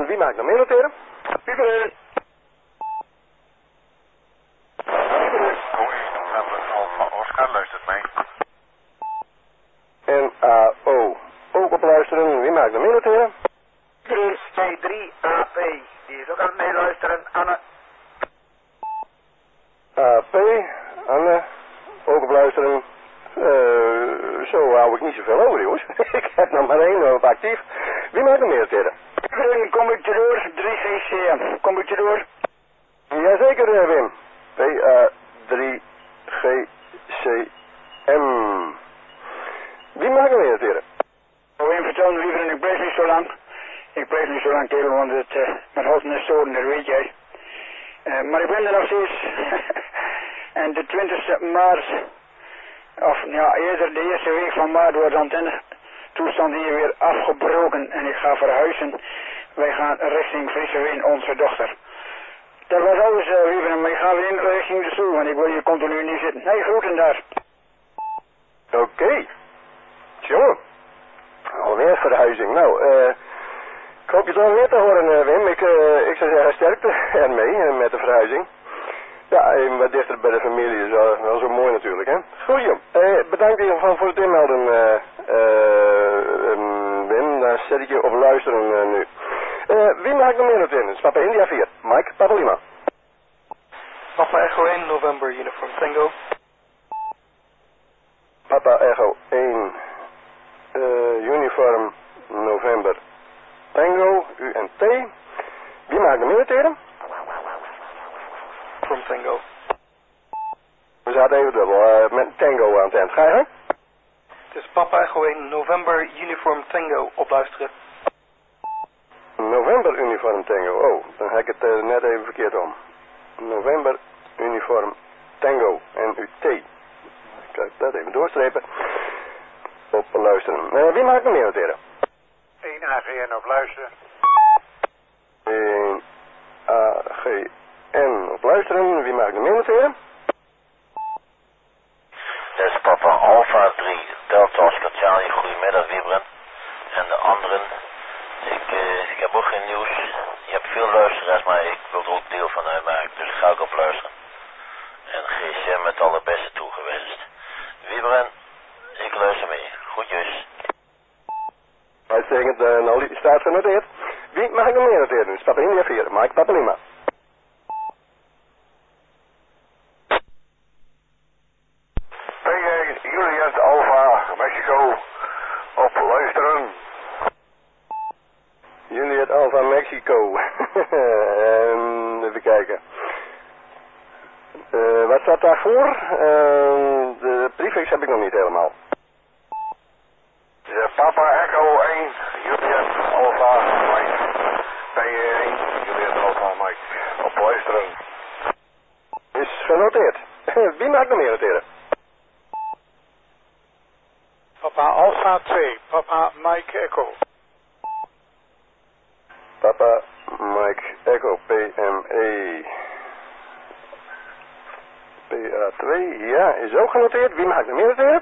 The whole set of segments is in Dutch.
Wie mag nog meer noteren? Wieberen. November Alpha Oscar, luistert mee. En AO. Ook op luisteren. Wie mag nog meer noteren? Wieberen. C3AP. Die is ook aan het meeluisteren. Anne. AP. Anne. Ook op luisteren. Zo hou ik niet zoveel over, jongens. Ik heb nog maar één op actief. Wie mag nog meer noteren? Wieberen, kom ik door. 3GCM. Kom ik door. Jazeker, Wim. PA3GCM. Wie mag er weer noteren? Wim, vertel me Wieberen, ik blijf niet zo lang. Ik blijf niet zo lang, kerel, want mijn hoofd is storen, dat weet jij. Maar ik ben er nog steeds. En de 20e maart, of ja, eerder de eerste week van maart wordt de antenne-toestand hier weer afgebroken en ik ga verhuizen. Wij gaan richting Frieseween, onze dochter. Dat was alles, Wieberen, maar ik ga weer in richting de stoel, want ik wil hier continu niet zitten. Nee, groeten daar. Oké. Jongen. Alweer verhuizing. Nou, ik hoop je toch weer te horen, Wim. Ik zou zeggen sterkte ermee met de verhuizing. Ja, even wat dichter bij de familie is wel zo mooi natuurlijk, hè. Goed, joh. Bedankt in ieder geval voor het inmelden, Wim. Dan zet ik je op luisteren nu. Wie mag ik nog meer noteren? Dat is Papa India 4. Mike, Papa Lima. Papa Echo 1, November, Uniform Tango. Papa Echo 1, Uniform November Tango, UNT. Wie mag ik nog meer noteren? From Tango. We zaten even dubbel met Tango aan het eind. Ga je gang? Het is Papa Echo 1, November, Uniform Tango, opluisteren. November Uniform Tango. Oh, dan heb ik het net even verkeerd om. November Uniform Tango, NUT. Kijk, dat even doorstrepen. Op luisteren. Wie mag ik nog meer noteren? 1 AGN op luisteren. 1 AGN op luisteren. Wie mag ik nog meer noteren? Dat is Papa Alpha 3, Delta Oscar Charlie, goedemiddag Wieberen. En de anderen, ik heb ook geen nieuws. Je hebt veel luisteraars, maar ik wil er ook deel van uitmaken, dus ga ik op luisteren. En GCM met alle beste toegewenst. Wieberen, ik luister mee. Groetjes. Uitstekend, nou staat genoteerd. Wie mag ik nog meer noteren? Dus Papa India 4, Mike Papa Lima. Juliet Alpha Mexico op luisteren. Juliet Alpha Mexico. Even kijken. Wat staat daarvoor? De prefix heb ik nog niet helemaal. Papa Echo 1, Juliet Alpha Mike. PA1, Juliet Alpha Mike. Op luisteren. Is genoteerd. Wie mag ik nog meer noteren? Papa Alpha 2, Papa Mike Echo. Papa Mike Echo PME. PA2, ja, is ook genoteerd. Wie mag ik nog meer noteren?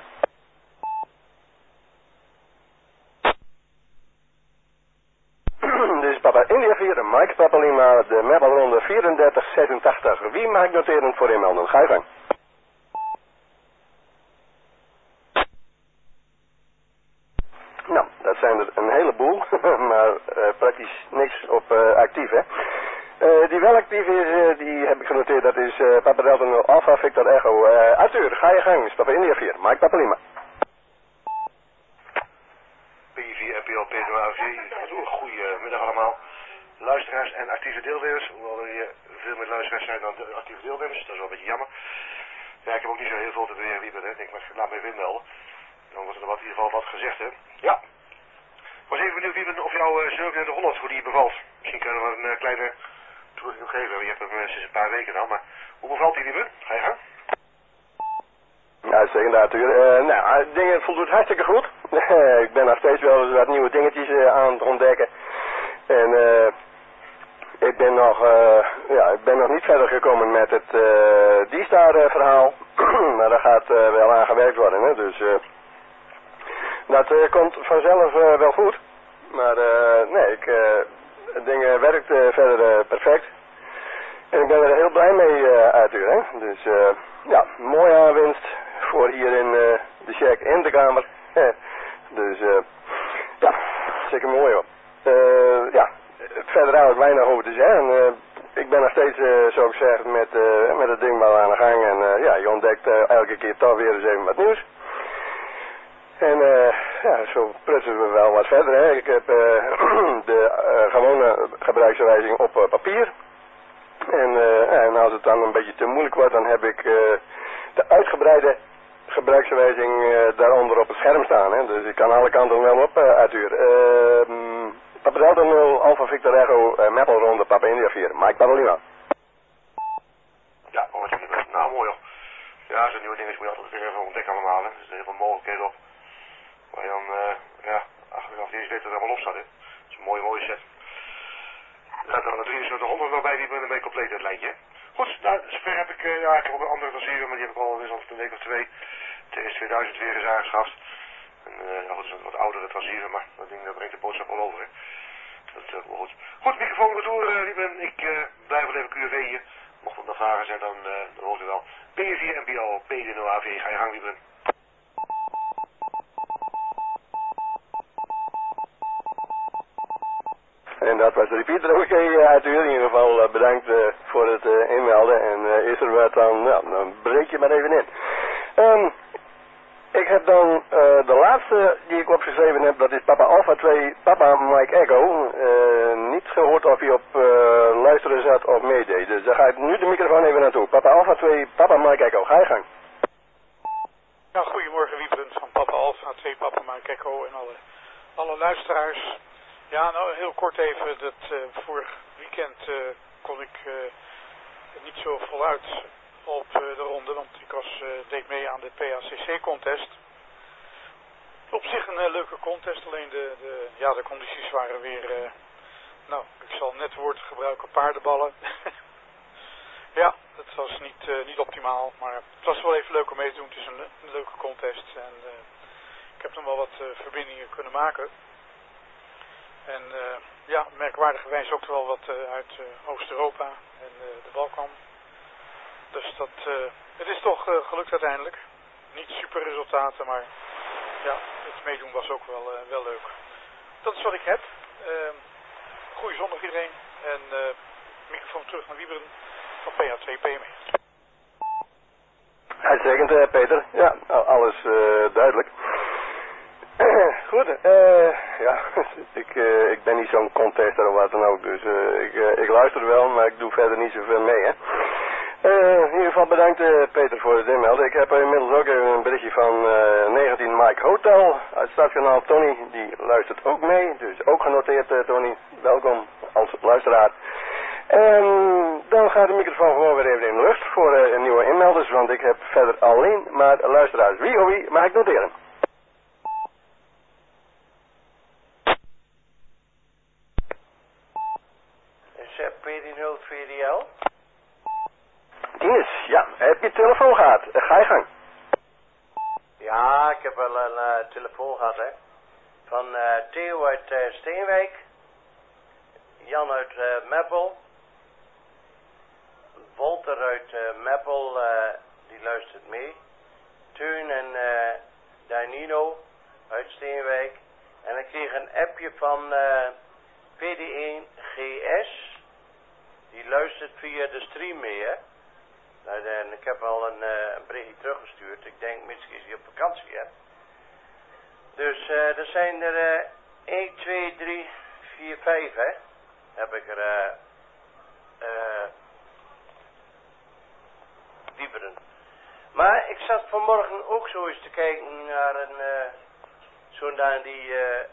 Dit is Papa India 4, Mike Papa Lima, de Mabelronde 3486. Wie mag ik noteren voor inmelden? Ga je gang. Nou, dat zijn er een heleboel, maar praktisch niks op actief, hè. Die wel actief is, die heb ik genoteerd, dat is Papa Delta 0 Alpha Victor Echo. Arthur, ga je gang, dat is Papa India 4, Mike Papa Lima. P4 FPL Pedro AG. Goedemiddag allemaal. Luisteraars en actieve deelnemers. Hoewel er hier veel meer luisteraars zijn dan de actieve deelnemers. Dat is wel een beetje jammer. Ja, ik heb ook niet zo heel veel te beweren, Wieberen. Ik denk, maar laat me even inmelden. Dan wordt er in ieder geval wat gezegd, hè. Ja. Ik was even benieuwd, Wieberen, of jouw Zurk in de Holland, hoe die bevalt. Misschien kunnen we een kleine toelichting geven. Je hebt hem sinds een paar weken dan, maar hoe bevalt die, Wieberen? Ga je gang? Ja, zeker Arthur. Nou, dingen voldoet hartstikke goed. Ik ben nog steeds wel wat nieuwe dingetjes aan het ontdekken. En ik ben nog niet verder gekomen met het D-Star verhaal. Maar daar gaat wel aan gewerkt worden, hè. Dus dat komt vanzelf wel goed. Maar nee, het ding werkt verder perfect. En ik ben er heel blij mee uiteraard. Hè. Dus ja, mooie aanwinst voor hier in de shack in de kamer. Dus ja, zeker mooi hoor. Ja, verder eigenlijk weinig over te zeggen. Ik ben nog steeds, zoals ik zeg, met het ding wel aan de gang. En ja, je ontdekt elke keer toch weer eens even wat nieuws. En ja, zo prutsen we wel wat verder. Hè. Ik heb de gewone gebruiksaanwijzing op papier. En als het dan een beetje te moeilijk wordt, dan heb ik de uitgebreide gebruiksaanwijzing daaronder op het scherm staan. Hè. Dus ik kan alle kanten wel op uitduren. Papa Delta 0, Alpha Victor Echo, Maple Ronde, Papa India 4. Mike Parolina. Ja, wat je bent. Nou, mooi hoor. Ja, zo'n nieuwe dingen moet je altijd weer even ontdekken allemaal. Hè. Er zijn heel veel mogelijkheden op. Waar je dan, ja, achteraf niet eens weet wat er allemaal op staat. Hè. Dat is een mooie set. Ja, dan de 7300 nog bij, die ben een compleet het lijntje. Goed, nou, zover heb ik, ja, ik heb ook een andere transceiver, maar die heb ik al eens een week of twee. TS 2000 weer eens aangeschaft. En ja, goed, het is een wat oudere transceiver, maar dat ding brengt de boodschap al over, hè. Dat is wel goed. Goed, microfoon retour, Lieben. Ik blijf wel even QV. Mocht er nog vragen zijn, dan hoort u wel. P4 MPO, PD0AV, ga je gang, Lieben. En dat was de repeater. Oké, uiteraard in ieder geval bedankt voor het inmelden. En is er wat dan, nou, dan breek je maar even in. Ik heb dan de laatste die ik opgeschreven heb, dat is Papa Alpha 2, Papa Mike Echo. Niet gehoord of hij op luisteren zat of meedeed. Dus daar ga ik nu de microfoon even naartoe. Papa Alpha 2, Papa Mike Echo. Ga je gang. Ja, goedemorgen Wiebren van Papa Alpha 2, Papa Mike Echo en alle luisteraars. Ja, nou heel kort even, dat vorig weekend kon ik niet zo voluit op de ronde, want ik deed mee aan de PACC contest. Op zich een leuke contest, alleen de condities waren weer, nou, ik zal net woord gebruiken, paardenballen. Ja, het was niet optimaal, maar het was wel even leuk om mee te doen. Het is een leuke contest en ik heb nog wel wat verbindingen kunnen maken. En ja, merkwaardigerwijs ook wel wat uit Oost-Europa en de Balkan. Dus het is toch gelukt uiteindelijk. Niet super resultaten, maar ja, het meedoen was ook wel leuk. Dat is wat ik heb. Goeie zondag iedereen. En microfoon terug naar Wieberen van PH2 PME. Uitstekend, Peter. Ja, alles duidelijk. Goed, ja, ik ben niet zo'n contester of wat dan ook, dus ik luister wel, maar ik doe verder niet zoveel mee, hè. In ieder geval bedankt Peter voor het inmelden. Ik heb inmiddels ook even een berichtje van 19 Mike Hotel uit Stadskanaal. Tony, die luistert ook mee, dus ook genoteerd Tony. Welkom als luisteraar. En dan gaat de microfoon gewoon weer even in de lucht voor nieuwe inmelders, want ik heb verder alleen maar luisteraars. Wie of wie mag ik noteren? Is PD02DL? Tines, ja, heb je telefoon gehad? Ga je gang. Ja, ik heb wel een telefoon gehad, hè. Van Theo uit Steenwijk. Jan uit Meppel. Walter uit Meppel, die luistert mee. Teun en Danino uit Steenwijk. En ik kreeg een appje van PD1GS. Die luistert via de stream mee, hè. Nou, en ik heb al een berichtje teruggestuurd. Ik denk misschien is hij op vakantie, hè. Dus er zijn er 1, 2, 3, 4, 5, hè. Heb ik er Wieberen. Maar ik zat vanmorgen ook zo eens te kijken naar zo'n daar die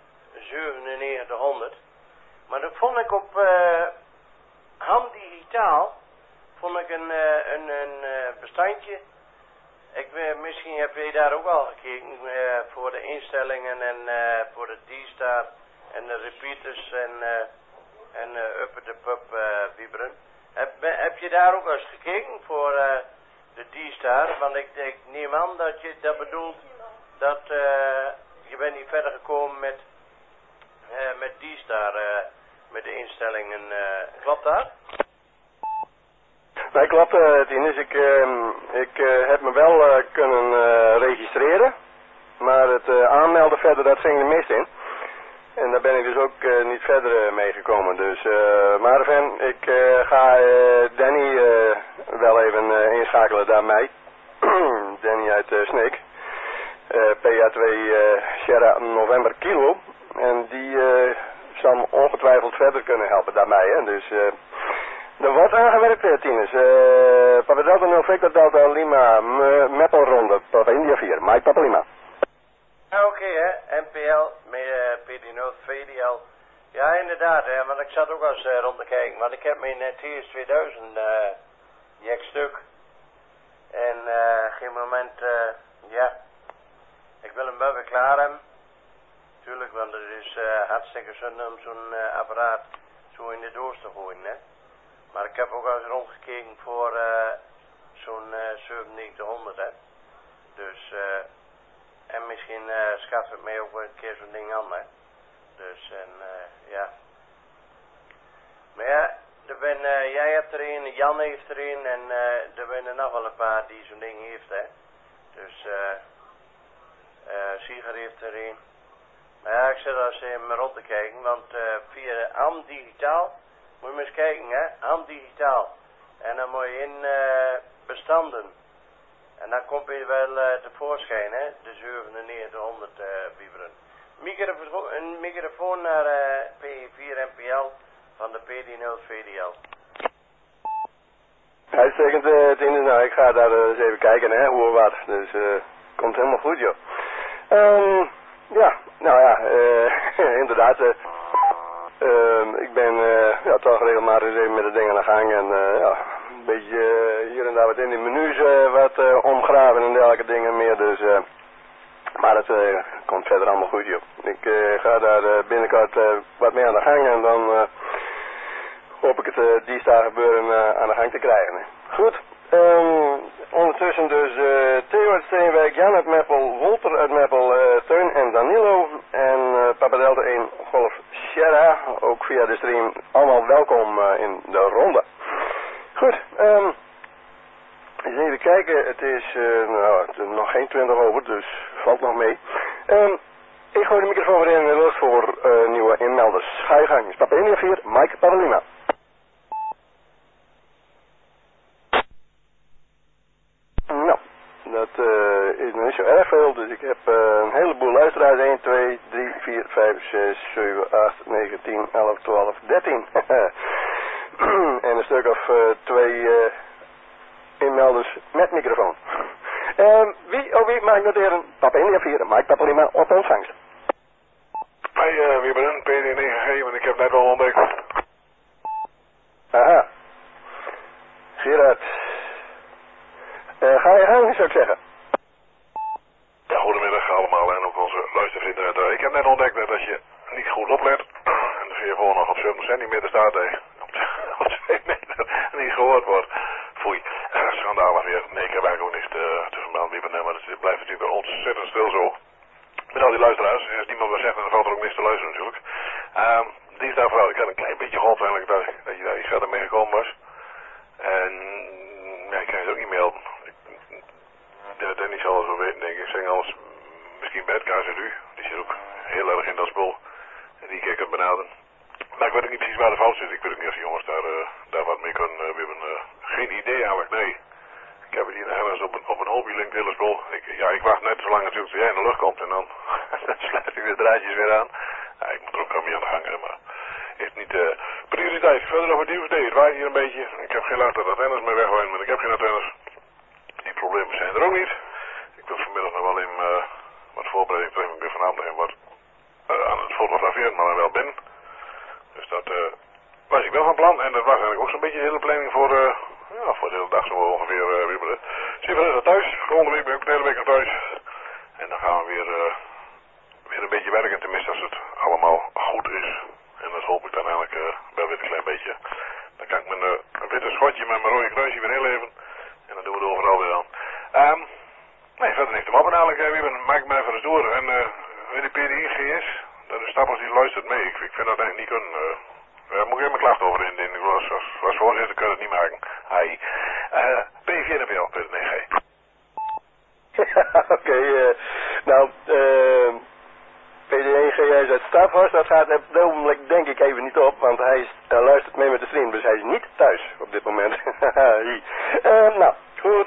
9700. Maar dat vond ik op Ham Digitaal vond ik een bestandje. Misschien heb je daar ook al gekeken voor de instellingen en voor de D-Star en de repeaters en Upper the Pub Wieberen. Heb je daar ook eens gekeken voor de D-Star? Want ik neem aan dat je dat bedoelt dat je bent niet verder gekomen met D-Star met de instellingen. Klopt dat? Nee, klopt, Tinus. Ik heb me wel kunnen registreren. Maar het aanmelden verder, dat ging er mis in. En daar ben ik dus ook niet verder mee gekomen. Dus, Marvin, ik ga Danny wel even inschakelen daarmee. Danny uit Sneek. PA2 Sierra November Kilo. En die zal me ongetwijfeld verder kunnen helpen daarmee. Hè. Dus er wordt aangewerkt, Tinus. Papa Delta 0 Victor Delta Lima Meppel Ronde. Papa India 4. Mike Papa Lima. Oké, hè, NPL met PD0 VDL. Ja, inderdaad, hè, want ik zat ook al eens rond te kijken, want ik heb mijn TS 2000 jekstuk. En geen moment, ja, ik wil hem wel weer klaar hebben. Tuurlijk, want het is hartstikke zonde om zo'n apparaat zo in de doos te gooien, hè. Maar ik heb ook al eens rondgekeken voor zo'n 9700, hè. Dus, en misschien schaft het mij ook wel een keer zo'n ding aan, hè. Dus, en ja. Maar ja, jij hebt er een, Jan heeft er een en er zijn er nog wel een paar die zo'n ding heeft, hè. Dus, Sieger heeft er een. Maar ja, ik zit als even rond te kijken, want via AM Digitaal, moet je maar eens kijken, hè. AM Digitaal. En dan moet je in bestanden. En dan komt je wel tevoorschijn, hè, de 9700 vibren. Een microfoon naar P4 NPL van de PD0 VDL. Uitstekend, Tinus. Nou, ik ga daar eens even kijken, hè, hoe of wat. Dus, komt helemaal goed, joh. Ja, nou ja, inderdaad. Ik ben ja, toch regelmatig eens even met de dingen aan de gang en ja, een beetje hier en daar wat in de menus wat omgraven en dergelijke dingen meer. Dus, maar het komt verder allemaal goed, joh. Ik ga daar binnenkort wat mee aan de gang en dan hoop ik het die dagen gebeuren aan de gang te krijgen. Hè. Goed. Ondertussen dus Theo uit Steenwijk, Jan uit Meppel, Wolter uit Meppel, Teun en Danilo en Papa Delta 1 Golf Sierra, ook via de stream. Allemaal welkom in de ronde. Goed, eens even kijken. Het is nog geen 20 over, dus valt nog mee. Ik gooi de microfoon weer in de lucht voor nieuwe inmelders. Ga je gang. Papa India 4, Mike Parolina. Nou, dat is nog niet zo erg veel, dus ik heb een heleboel luisteraars. 1, 2, 3, 4, 5, 6, 7, 8, 9, 10, 11, 12, 13. En een stuk of 2 inmelders met microfoon. Wie mag ik noteren? Papa India 4, Mike Papalima op ontvangst. Hey, wie ben ik? PD9G, want ik heb net wel ontdekt. Aha. Gerard. Ga je gang, zou ik zeggen. Ja, goedemiddag allemaal en ook onze luistervrienden. Ik heb net ontdekt dat als je niet goed oplet, en dan zie je gewoon nog op 70 centimeter staat, op 2 meter niet gehoord wordt. Foei, schandalig weer. Nee, ik heb eigenlijk ook niks te vermelden, maar het blijft natuurlijk ontzettend stil zo. Met al die luisteraars, als niemand wat zegt, dan valt er ook niks te luisteren natuurlijk. Dinsdag vooral, ik had een klein beetje gehoopt eigenlijk dat je daar iets verder mee gekomen was. En ja, ik kan je het ook niet melden. Danny zal het wel weten, denk ik. Ik zeg alles, misschien Bedkaars en u. Die zit ook heel erg in dat spul. En die keek het benaderen. Maar ik weet ook niet precies waar de fout zit. Ik weet ook niet of de jongens daar wat mee kunnen. We hebben geen idee eigenlijk, nee. Ik heb het hier ergens op een hobby link hele spul. Ik wacht net zo lang natuurlijk tot jij in de lucht komt en dan sluit ik de draadjes weer aan. Ja, ik moet er ook al mee aan de gang, maar heeft niet prioriteit. Verder over nieuws, nee, het waait hier een beetje. Ik heb geen last dat antennes mee weggooien, maar ik heb geen antennes. Die problemen zijn er ook niet. Ik wil vanmiddag nog wel in wat voorbereiding treffen. Ik ben vanavond nog wat aan het fotograferen, maar dan wel binnen. Dus dat was ik wel van plan. En dat was eigenlijk ook zo'n beetje de hele planning voor de hele dag zo ongeveer. Zeven is thuis. Volgende week ben ik ook de hele week thuis. En dan gaan we weer een beetje werken. Tenminste als het allemaal goed is. En dat hoop ik dan eigenlijk wel weer een klein beetje. Dan kan ik mijn witte schotje met mijn rode kruisje weer inleveren. En dan doen we het overal weer aan. Nee, verder niks te moppen eigenlijk. Maak me even eens door. En wie de PDI is, dat is Stappers die luistert mee. Ik vind dat eigenlijk niet kunnen. Moet ik even mijn klacht over indienen? Ik was voorzitter, kan het niet maken. Hi. pvnpl.nl. Oké, nou, PD1GS uit Staphorst, dat gaat op dit ogenblik denk ik even niet op, want hij luistert mee met de stream, dus hij is niet thuis op dit moment. Nou, goed,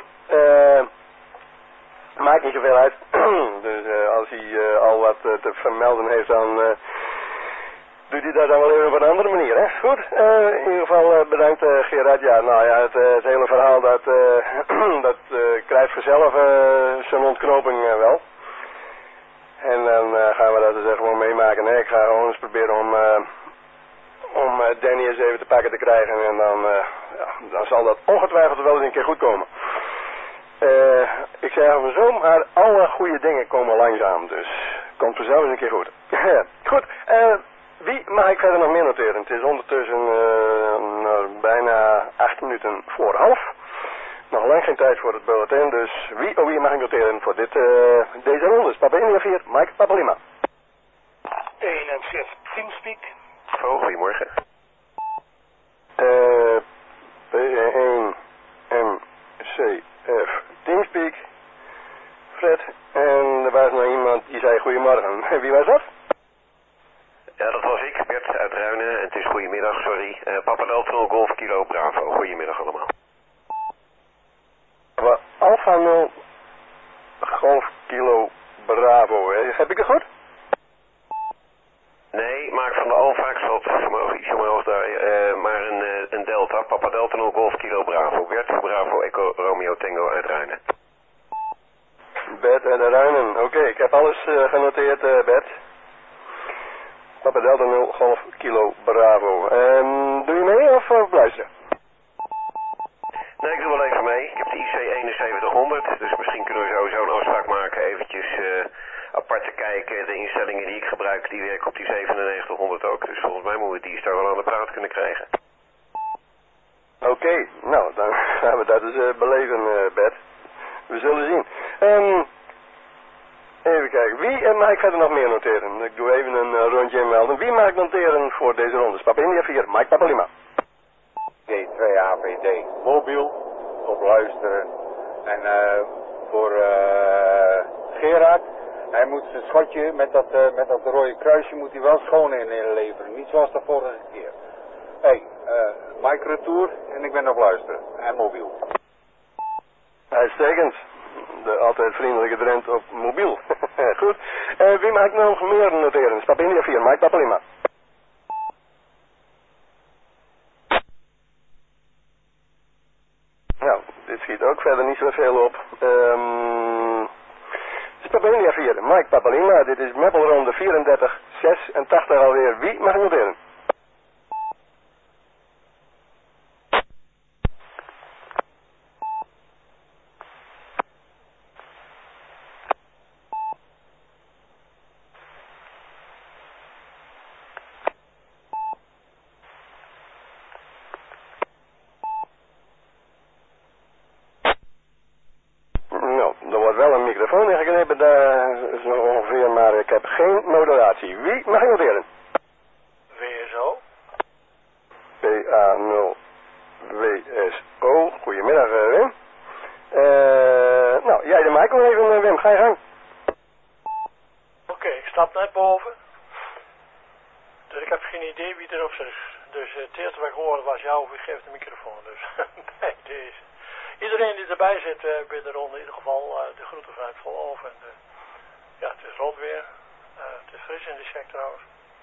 maakt niet zoveel uit. Dus als hij al wat te vermelden heeft, dan doet hij dat dan wel even op een andere manier, hè? Goed, in ieder geval bedankt Gerard. Ja, nou ja, het hele verhaal dat krijgt vanzelf zijn ontknoping wel. En dan gaan we dat dus gewoon meemaken. Nee, ik ga gewoon eens proberen om Danny eens even te pakken te krijgen. En dan zal dat ongetwijfeld wel eens een keer goed komen. Ik zeg hem zo, maar alle goede dingen komen langzaam. Dus komt vanzelf eens een keer goed. Goed, wie mag ik verder nog meer noteren? Het is ondertussen bijna 8 minuten voor half. Nog lang geen tijd voor het bulletin, dus wie mag ik noteren voor deze ronde? Papa India 4, Mike Papa Lima. 1 en 5, Teamspeak. Oh, goedemorgen. P1 MCF Teamspeak. Fred, en er was nog iemand die zei goedemorgen. Wie was dat? Ja, dat was ik, Bert uit Ruinen. En het is goedemiddag, sorry. Papa Delta Golf Kilo Bravo. Goedemiddag allemaal. Alpha 0 Golf Kilo Bravo. Heb ik het goed? Nee, maak van de Alpha, ik zal het iets omhoog daar, maar een Delta. Papa Delta 0 Golf Kilo Bravo. Bert Bravo Echo Romeo Tango uit Ruinen. Bert uit Ruinen. Oké, ik heb alles genoteerd, Bert. Papa Delta 0 Golf Kilo Bravo. Doe je mee of luisteren? Nee, ik doe wel even mee. Ik heb de IC 7100, dus misschien kunnen we sowieso een afspraak maken. Eventjes apart te kijken. De instellingen die ik gebruik, die werken op die 9700 ook. Dus volgens mij moeten we die star wel aan de praat kunnen krijgen. Oké, nou, dan gaan we dat eens beleven, Bert. We zullen zien. Even kijken, wie mag ik verder nog meer noteren? Ik doe even een rondje inmelden. Wie mag ik noteren voor deze ronde? Papa India 4, Mike Papa Lima. G2 APD mobiel op luisteren. En voor Gerard, hij moet zijn schotje met dat rode kruisje moet hij wel schoon inleveren. Niet zoals de vorige keer. Hey, Mike Retour en ik ben op luisteren. En mobiel. Uitstekend. De altijd vriendelijke Drent op mobiel. Goed. Wie mag ik nog meer noteren? Papa India 4, Mike Papa Lima. Nou, dit schiet ook verder niet zoveel op. Het is Papa India 4, Mike Papa Lima. Dit is Meppelronde 34, 86 alweer. Wie mag ik noteren? Er wordt wel een microfoon ingeknippen, daar is nog ongeveer, maar ik heb geen modulatie. Wie mag ik noteren? WSO. PA0 WSO. Goedemiddag, Wim. Nou, jij de Michael even, Wim, ga je gang. Oké, ik stap net boven. Dus ik heb geen idee wie erop zit. Dus het eerste wat ik hoorde was jou, wie geeft de microfoon. Dus bij deze. Iedereen die erbij zit bij de ronde, in ieder geval de groeten vanuit Volhoven. Ja, het is rot weer. Het is fris in de check trouwens.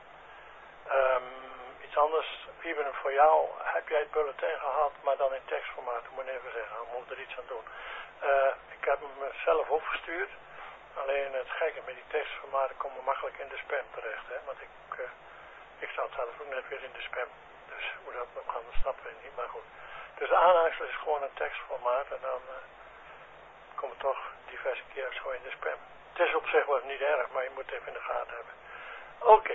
Iets anders, Wieberen, voor jou. Heb jij het bulletin gehad, maar dan in tekstformaat? Ik moet even zeggen, ik moet er iets aan doen. Ik heb hem zelf opgestuurd. Alleen het gekke met die tekstformaten komen makkelijk in de spam terecht. Hè? Want ik sta zelf ook net weer in de spam. Dus hoe dat nog gaan, dat snappen we niet. Maar goed. Dus de aanhangsel is gewoon een tekstformaat en dan komt het toch diverse keer zo in de spam. Het is op zich wel niet erg, maar je moet het even in de gaten hebben. Oké,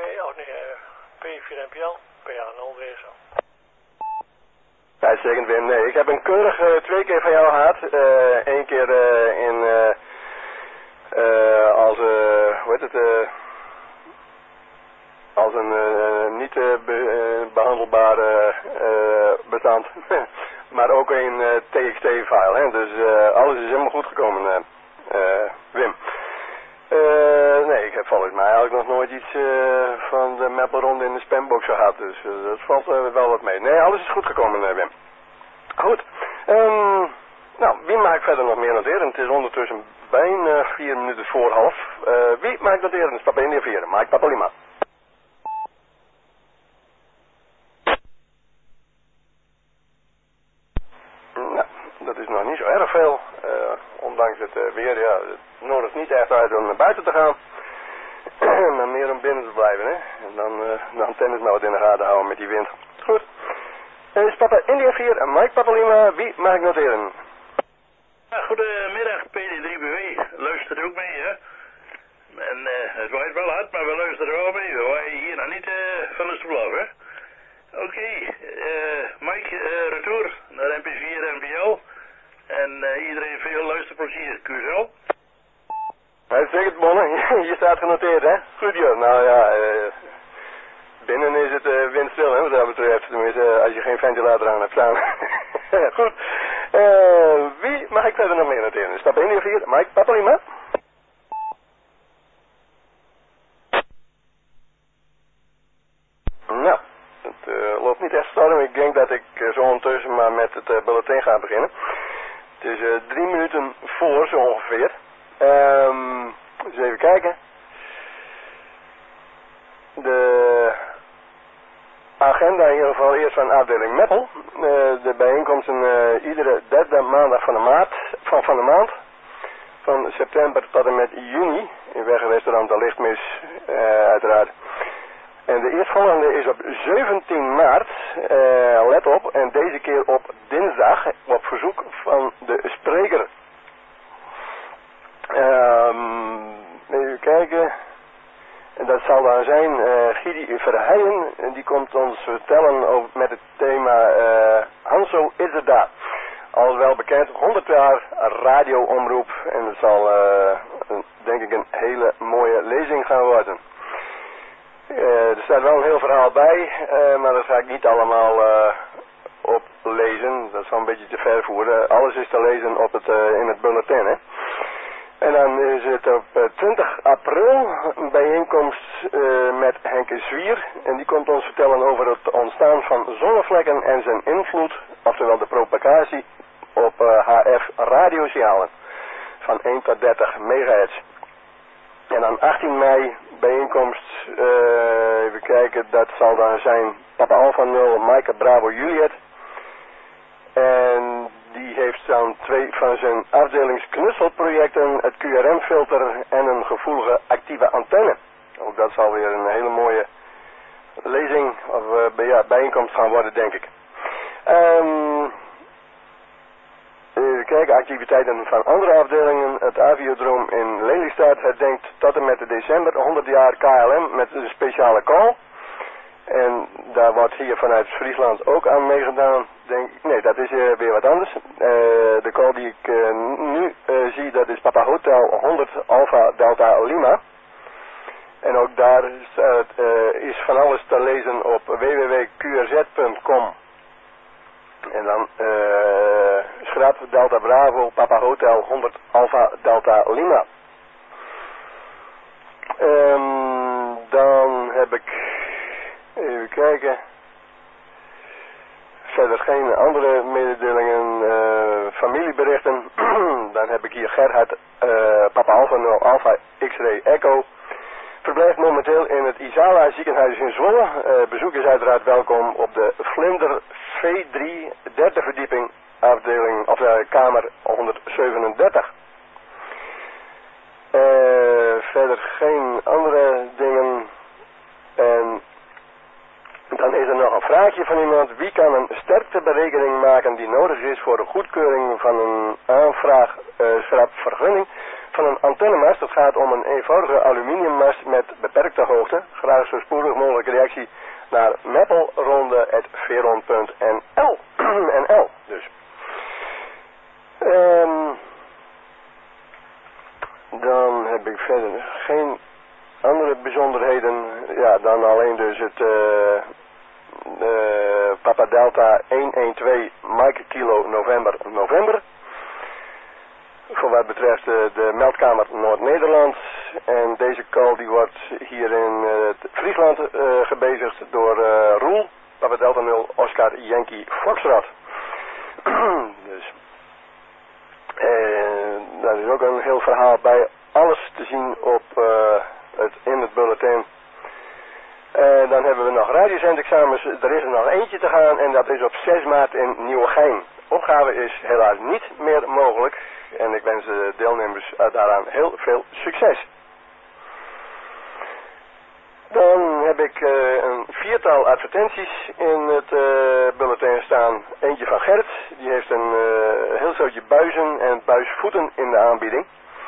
P4NPL, PA0 weer zo. Uitstekend, Wim. Nee, ik heb een keurig 2 keer van jou gehad. 1 keer als, hoe heet het, als een niet downloadbare bestand. Maar ook een TXT-file, hè. Dus alles is helemaal goed gekomen, Wim. Nee, ik heb volgens mij eigenlijk nog nooit iets van de Maple-ronde in de spambox gehad. Dus dat valt wel wat mee. Nee, alles is goed gekomen, Wim. Goed. Nou, wie maakt verder nog meer noteren? Het is ondertussen bijna 4 minuten voor half. Wie maakt noteren? Dat is Papa India 4. Mike Papa Lima. Nou, dat is nog niet zo erg veel. Ondanks het weer, ja, het nodigt niet echt uit om naar buiten te gaan. Maar meer om binnen te blijven, hè. En dan de antennes maar wat in de gaten houden met die wind. Goed. Is Papa India 4 en Mike Papa Lima. Wie mag ik noteren? Ja, goedemiddag, PD3BW. Luister ook mee, hè? En het waait wel hard, maar we luisteren wel mee. We waaien hier nog niet van de stoel af, hè? Oké, Mike, retour naar MP4 en NPL. En iedereen veel luisterplezier. QSL. Uitstekend, Bonne. Je staat genoteerd, hè? Goed, joh. Nou ja, binnen is het windstil, hè, wat dat betreft. Tenminste, als je geen ventilator aan hebt staan. Goed. Wie mag ik verder nog meer noteren? Stap 1 of 4. Mike, Papa Lima. Nou, het loopt niet echt storm. Ik denk dat ik zo ondertussen maar met het bulletin ga beginnen. Het is 3 minuten voor, zo ongeveer. Eens even kijken. De agenda in ieder geval eerst van afdeling Meppel. De bijeenkomsten iedere derde maandag van de maand. Van september tot en met juni. In wegrestaurant De Lichtmis, uiteraard. En de eerstvolgende is op 17 maart. Let op. En deze keer op dinsdag. Op verzoek van de spreker. Even kijken. En dat zal dan zijn Gidi Verheijen. En die komt ons vertellen over, met het thema Hanso is er daar. Al wel bekend, 100 jaar radioomroep. En het zal denk ik een hele mooie lezing gaan worden. Er staat wel een heel verhaal bij, maar dat ga ik niet allemaal oplezen. Dat zal een beetje te ver voeren. Alles is te lezen op in het bulletin, hè. En dan is het op 20 april een bijeenkomst met Henke Zwier. En die komt ons vertellen over het ontstaan van zonnevlekken en zijn invloed, oftewel de propagatie op HF radiosignalen van 1 tot 30 megahertz. En dan 18 mei bijeenkomst, even kijken, dat zal dan zijn Papa Alpha 0, Maaike Bravo Juliet. En die heeft dan 2 van zijn afdelingsknusselprojecten, het QRM-filter en een gevoelige actieve antenne. Ook dat zal weer een hele mooie lezing of bijeenkomst gaan worden, denk ik. Even kijken, activiteiten van andere afdelingen. Het Aviodroom in Lelystad herdenkt tot en met december 100 jaar KLM met een speciale call. En daar wordt hier vanuit Friesland ook aan meegedaan. Nee, dat is weer wat anders. De call die ik nu zie, dat is Papa Hotel 100 Alpha Delta Lima. En ook daar is van alles te lezen op www.qrz.com. En dan schrap Delta Bravo Papa Hotel 100 Alpha Delta Lima. Dan heb ik, even kijken, verder geen andere mededelingen, familieberichten. Dan heb ik hier Gerhard Papa Alpha 0 Alpha X-Ray Echo. Verblijft momenteel in het Isala ziekenhuis in Zwolle. Bezoek is uiteraard welkom op de Vlinder V3, derde verdieping, afdeling, of kamer 137. Verder geen andere dingen. En dan is er nog een vraagje van iemand. Wie kan een sterkteberekening maken die nodig is voor de goedkeuring van een aanvraag schrapvergunning van een antennemast? Het gaat om een eenvoudige aluminiummast met beperkte hoogte. Graag zo spoedig mogelijk reactie naar meppelronde@veron.nl. NL dus. Dan heb ik verder geen andere bijzonderheden. Ja, dan alleen dus het Delta 112 Mike Kilo November November. Voor wat betreft de meldkamer Noord-Nederland. En deze call die wordt hier in Friesland gebezigd door Roel, Papa Delta 0, Oscar Yankee Foxtrot. Dus. Dat is ook een heel verhaal bij alles te zien op in het bulletin. Dan hebben we nog radiocentexamens. Er is er nog eentje te gaan en dat is op 6 maart in Nieuwegein. Opgave is helaas niet meer mogelijk. En ik wens de deelnemers daaraan heel veel succes. Dan heb ik een 4-tal advertenties in het bulletin staan. Eentje van Gert. Die heeft een heel zootje buizen en buisvoeten in de aanbieding.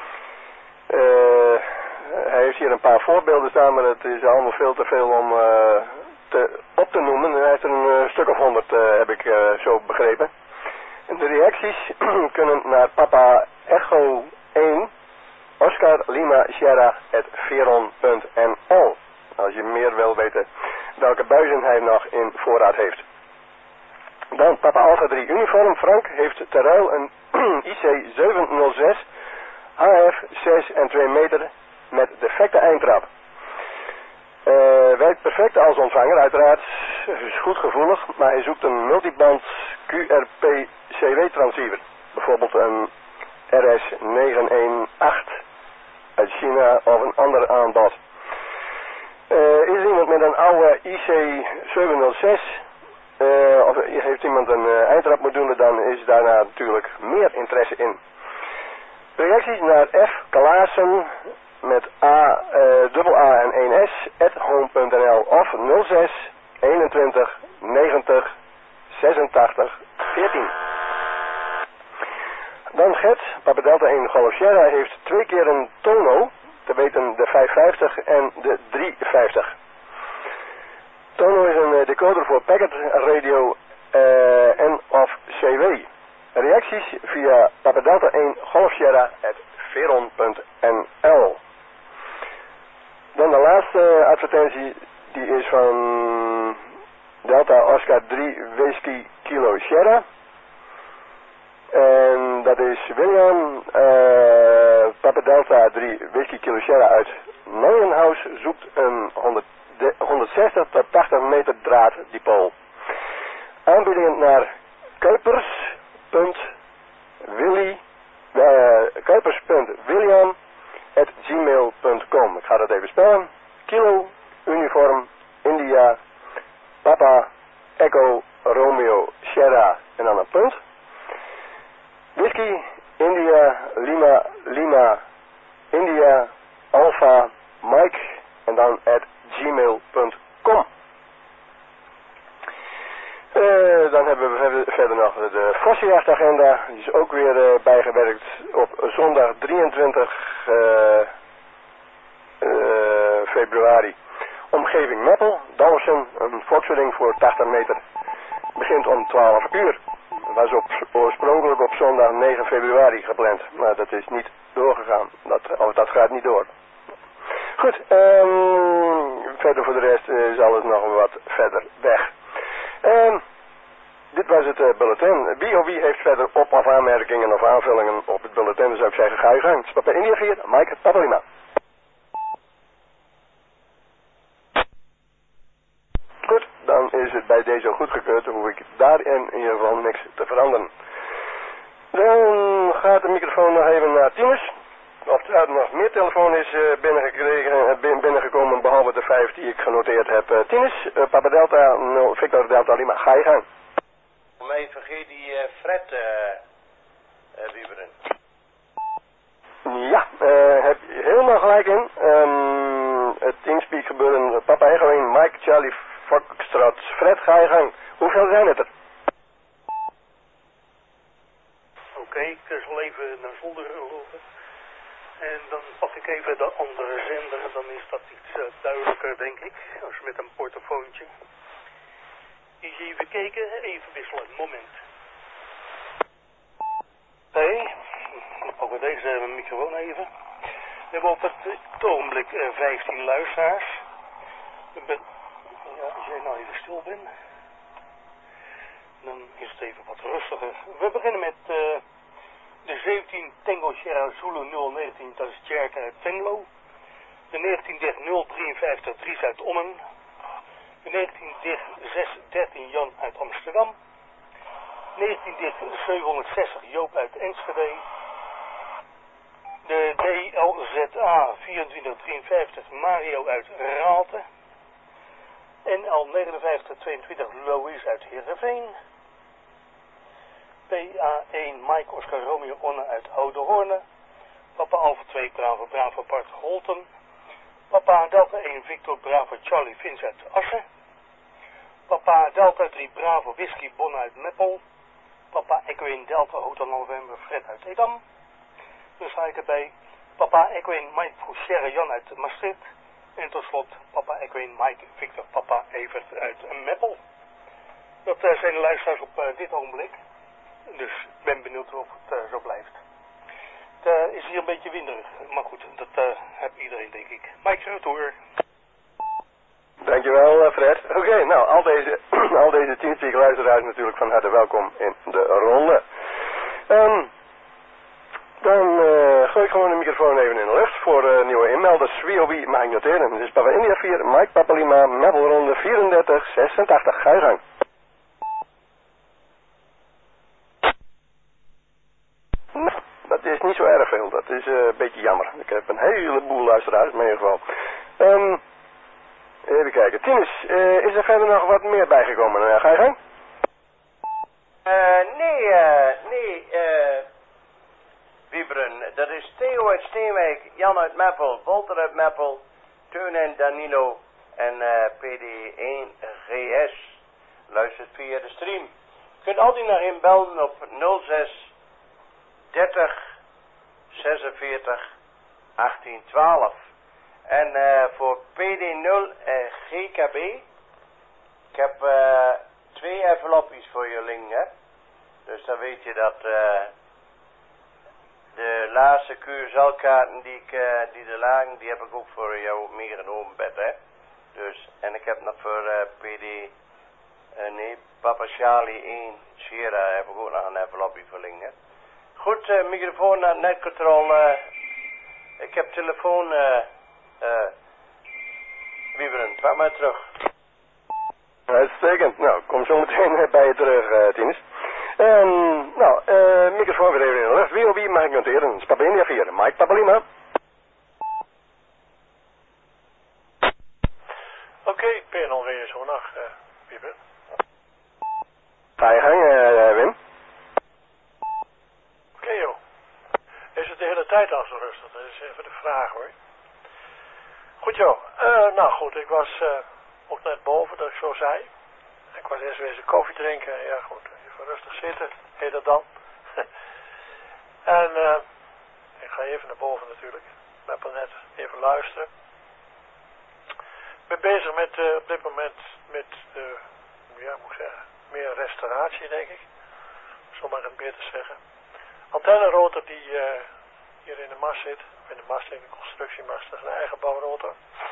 Hij heeft hier een paar voorbeelden staan, maar het is allemaal veel te veel om op te noemen. Hij heeft er een stuk of 100, heb ik zo begrepen. En de reacties kunnen naar Papa Echo 1 Oscar Lima Sierra @veron.nl als je meer wil weten welke buizen hij nog in voorraad heeft. Dan Papa Alpha 3 Uniform. Frank heeft ter ruil een IC 706 HF 6 en 2 meter met defecte eindtrap. Werkt perfect als ontvanger, uiteraard. Is goed gevoelig, maar hij zoekt een multiband QRP-CW transceiver. Bijvoorbeeld een RS918 uit China of een ander aanbod. Is iemand met een oude IC 706 of heeft iemand een eindtrapmodule, dan is daarna natuurlijk meer interesse in. Reacties naar F. Klaassen met A en 1S @home.nl of 06 21 90 86 14. Dan Gert, Papa Delta 1 Golf Sierra heeft 2 keer een Tono, te weten de 550 en de 350. Tono is een decoder voor packet radio en of CW. Reacties via Papa Delta 1 Golf Sierra @veron.nl. Dan de laatste advertentie, die is van Delta Oscar 3 Whisky Kilo Sierra. En dat is William, Papa Delta 3 Whisky Kilo Sierra uit Neuenhuis zoekt een 160 tot 80 meter draad dipool. Aanbiedingen naar kuipers.william@gmail.com. Ik ga dat even spellen. Kilo, uniform, India, Papa, Echo, Romeo, Sierra en dan een punt. Whisky, India, Lima, India, Alpha, Mike en dan @gmail.com. Dan hebben we verder nog de vossenjachtagenda. Die is ook weer bijgewerkt op zondag 23 februari. Omgeving Meppel, Dawson, een foxering voor 80 meter. Begint om 12 uur. Was oorspronkelijk op zondag 9 februari gepland. Maar dat is niet doorgegaan. Dat gaat niet door. Goed, verder voor de rest is alles nog wat verder weg. Dit was het bulletin. Wie heeft verder op- of aanmerkingen of aanvullingen op het bulletin? Dan zou ik zeggen, ga je gang. Het is Papa India hier, Mike Papalima. Goed, dan is het bij deze goedgekeurd. Dan hoef ik daar in ieder geval niks te veranderen. Dan gaat de microfoon nog even naar Tinus. Of er nog meer telefoon is binnengekomen, behalve de 5 die ik genoteerd heb. Tinus, Papa Delta 0, Victor Delta Lima, ga je gang. Om mij vergeet die Fred Wieberen. Ja, heb je helemaal gelijk in. Het Teamspeak gebeuren, Papa Echo 1, Mike, Charlie, Foxtrot, Fred, ga je gang. Hoeveel zijn het er? Oké, ik zal even naar zolder lopen. En dan pak ik even de andere zender, dan is dat iets duidelijker, denk ik. Als met een portofoontje. Eens even kijken, even wisselen, moment. Hé, dan pakken we deze microfoon even. We hebben op het ogenblik 15 luisteraars. Ja, als jij nou even stil bent. dan is het even wat rustiger. We beginnen met de 17 Tango Sierra Zulu 019, dat is Tjerk uit Venlo. De 19 053 Dries uit Ommen. De 19 613 Jan uit Amsterdam. 19 760 Joop uit Enschede. De DLZA 2453 Mario uit Raalte. NL 5922 Louis uit Heerenveen. PA1 Mike Oscar Romeo Onne uit Oude Hoorne. Papa Alpha 2 Bravo Bart Holten. Papa Delta 1 Victor Bravo Charlie Vins uit Assen. Papa Delta 3 Bravo Whisky Bon uit Meppel. Papa Equine Delta Hotel November Fred uit Edam. Dus ga ik erbij. Papa Equine Mike Foucher Jan uit Maastricht. En tot slot Papa Equine Mike Victor Papa Evert uit Meppel. Dat zijn de luisteraars op dit ogenblik. Dus ik ben benieuwd of het zo blijft. Het is hier een beetje winderig. Maar goed, dat heeft iedereen denk ik. Mike Retour. Dankjewel Fred. Oké, nou al deze teamspeak luisteraars natuurlijk van harte welkom in de ronde. Dan gooi ik gewoon de microfoon even in de lucht voor nieuwe inmelders. Wie of wie mag ik noteren? Dus Papa India 4, Mike Papa Lima, Meppelronde 3486. Ga je gang. Dat is niet zo erg veel, dat is een beetje jammer. Ik heb een heleboel luisteraars, maar in ieder geval. Even kijken. Tinus, is er verder nog wat meer bijgekomen? Ga je gang? Nee, Wieberen. Dat is Theo uit Steenwijk, Jan uit Meppel, Walter uit Meppel, Teun en Danilo en PD1 GS. Luistert via de stream. Je kunt altijd naar hem belden op 06 30 46 18 12. En voor PD0 GKB, ik heb 2 envelopjes voor jullie, hè. Dus dan weet je dat de laatste QSL-kaarten die er lagen, die heb ik ook voor jou meegenomen, Bert, hè. Dus, en ik heb nog voor Papa Charlie 1 Sierra heb ik ook nog een envelopje voor jullie, hè. Goed, microfoon naar netcontrole. Ik heb telefoon, Wieberen, pak maar terug. Uitstekend. Nou, kom zo meteen bij je terug, Tinus. Microfoon weer even in de lucht. Wie of wie mag ik noteren? Papa India 4, Mike Papa Lima. Oké, ik ben alweer zo nacht, Wieberen. Ga je gang, Wim. Oké, joh. Is het de hele tijd al zo rustig? Dat is even de vraag, hoor. Goed, joh. Nou goed, ik was ook net boven, dat ik zo zei. Ik was eerst weer eens koffie drinken. Ja goed, even rustig zitten, heet dat dan. En ik ga even naar boven natuurlijk. Ik heb net even luisteren. Ik ben bezig met op dit moment met moet ik zeggen, meer restauratie denk ik. Zo mag ik het beter zeggen. Antennerotor die hier in de mast zit. In de mast, in de constructiemast, dat is een eigen bouwrotor.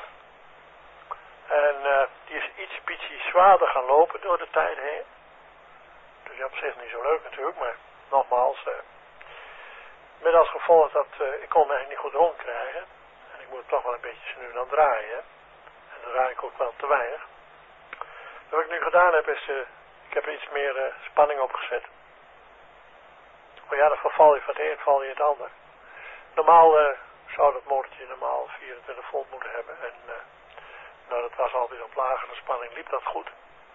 En die is iets zwaarder gaan lopen door de tijd heen. Dus ja, op zich niet zo leuk natuurlijk, maar nogmaals, met als gevolg dat ik kon hem eigenlijk niet goed rondkrijgen. En ik moet het toch wel een beetje nu dan draaien. En dan draai ik ook wel te weinig. Wat ik nu gedaan heb is, ik heb iets meer spanning opgezet. Maar ja, dan verval je van het een, val je het ander. Normaal zou dat motortje normaal 24 volt moeten hebben. En nou, dat was altijd op lagere spanning, liep dat goed.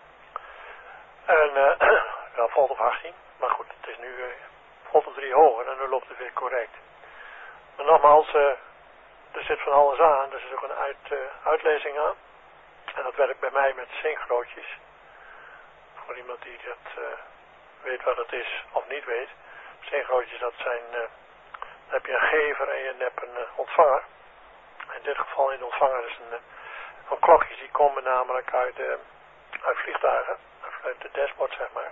En wel volt op 18. Maar goed, het is nu volt op 3 hoger en nu loopt het weer correct. Maar nogmaals, er zit van alles aan. Er zit ook een uitlezing aan. En dat werkt bij mij met synchrootjes. Voor iemand die dat weet wat het is of niet weet. Synchrootjes, dat zijn, dan heb je een gever en je hebt een ontvanger. In dit geval in de ontvanger is een klokjes die komen namelijk uit vliegtuigen. Uit de dashboard zeg maar.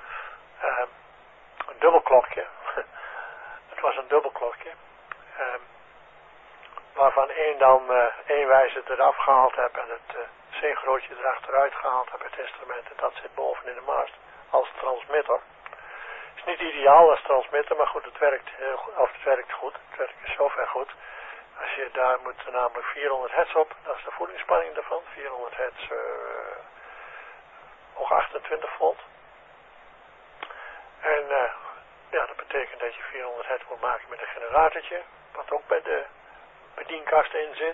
Een dubbelklokje. Het was een dubbelklokje. Waarvan één wijzer eraf gehaald heb en het zeegrootje erachteruit gehaald heb, het instrument, en dat zit boven in de mast als transmitter. Het is niet ideaal als transmitter, maar goed, het werkt goed. Het werkt in zover goed. Als je daar moet namelijk 400 hertz op, dat is de voedingsspanning daarvan, 400 hertz, ook 28 volt. En ja, dat betekent dat je 400 hertz moet maken met een generatortje, wat ook bij de bedienkast in zit.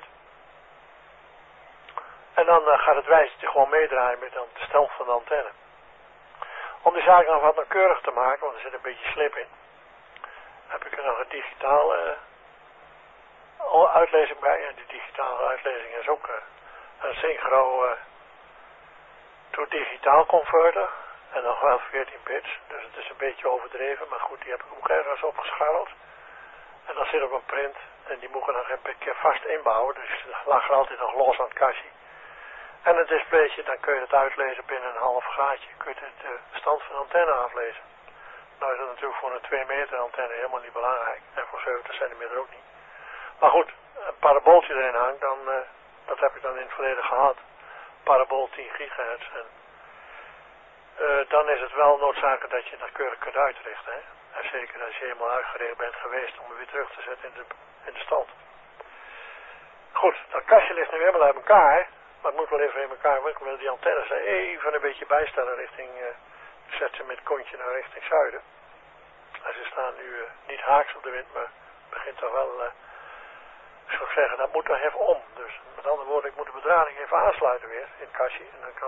En dan gaat het wijzertje gewoon meedraaien met dan de stel van de antenne. Om die zaak nog wat nauwkeurig te maken, want er zit een beetje slip in, heb ik er nog een digitale uitlezing bij. En die digitale uitlezing is ook een synchro to digitaal converter. En nog wel 14 bits. Dus het is een beetje overdreven. Maar goed, die heb ik ook ergens opgescharreld. En dat zit op een print. En die moet je nog een keer vast inbouwen. Dus het lag er altijd nog los aan het kastje. En het displaytje, dan kun je het uitlezen binnen een half gaatje. Kun je de stand van de antenne aflezen. Nou is dat natuurlijk voor een 2 meter antenne helemaal niet belangrijk. En voor 70 centimeter ook niet. Maar goed, een parabooltje erin hangt, dan, dat heb ik dan in het verleden gehad. Parabool 10 gigahertz. En dan is het wel noodzakelijk dat je dat keurig kunt uitrichten. Hè? En zeker als je helemaal uitgericht bent geweest om hem weer terug te zetten in de stand. Goed, dat kastje ligt nu helemaal uit elkaar. Maar het moet wel even in elkaar, want ik wil die antennes er even een beetje bijstellen richting, zet ze met kontje naar richting zuiden. En ze staan nu niet haaks op de wind, maar het begint toch wel, ik zou zeggen, dat moet dan even om. Dus met andere woorden, ik moet de bedrading even aansluiten weer in het kastje. En dan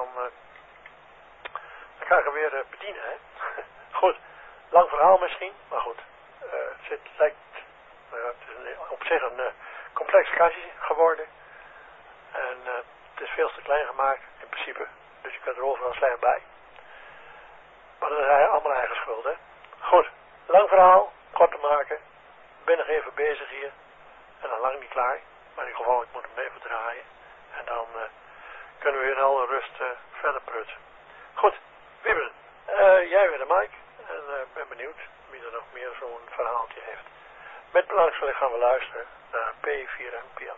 kan ik hem weer bedienen. Hè? Goed, lang verhaal misschien, maar goed. Het lijkt, het is op zich een complex kastje geworden. En het is veel te klein gemaakt in principe. Dus je kunt er overal slecht bij. Maar dat is allemaal eigen schuld, hè. Goed, lang verhaal, kort te maken. Ik ben nog even bezig hier. En dan lang niet klaar. Maar in ieder geval, ik moet hem even draaien. En dan kunnen we weer in alle rust verder prutsen. Goed, Wieberen, jij weer de mic. En ben benieuwd wie er nog meer zo'n verhaaltje heeft. Met belangstelling gaan we luisteren naar P4MPL.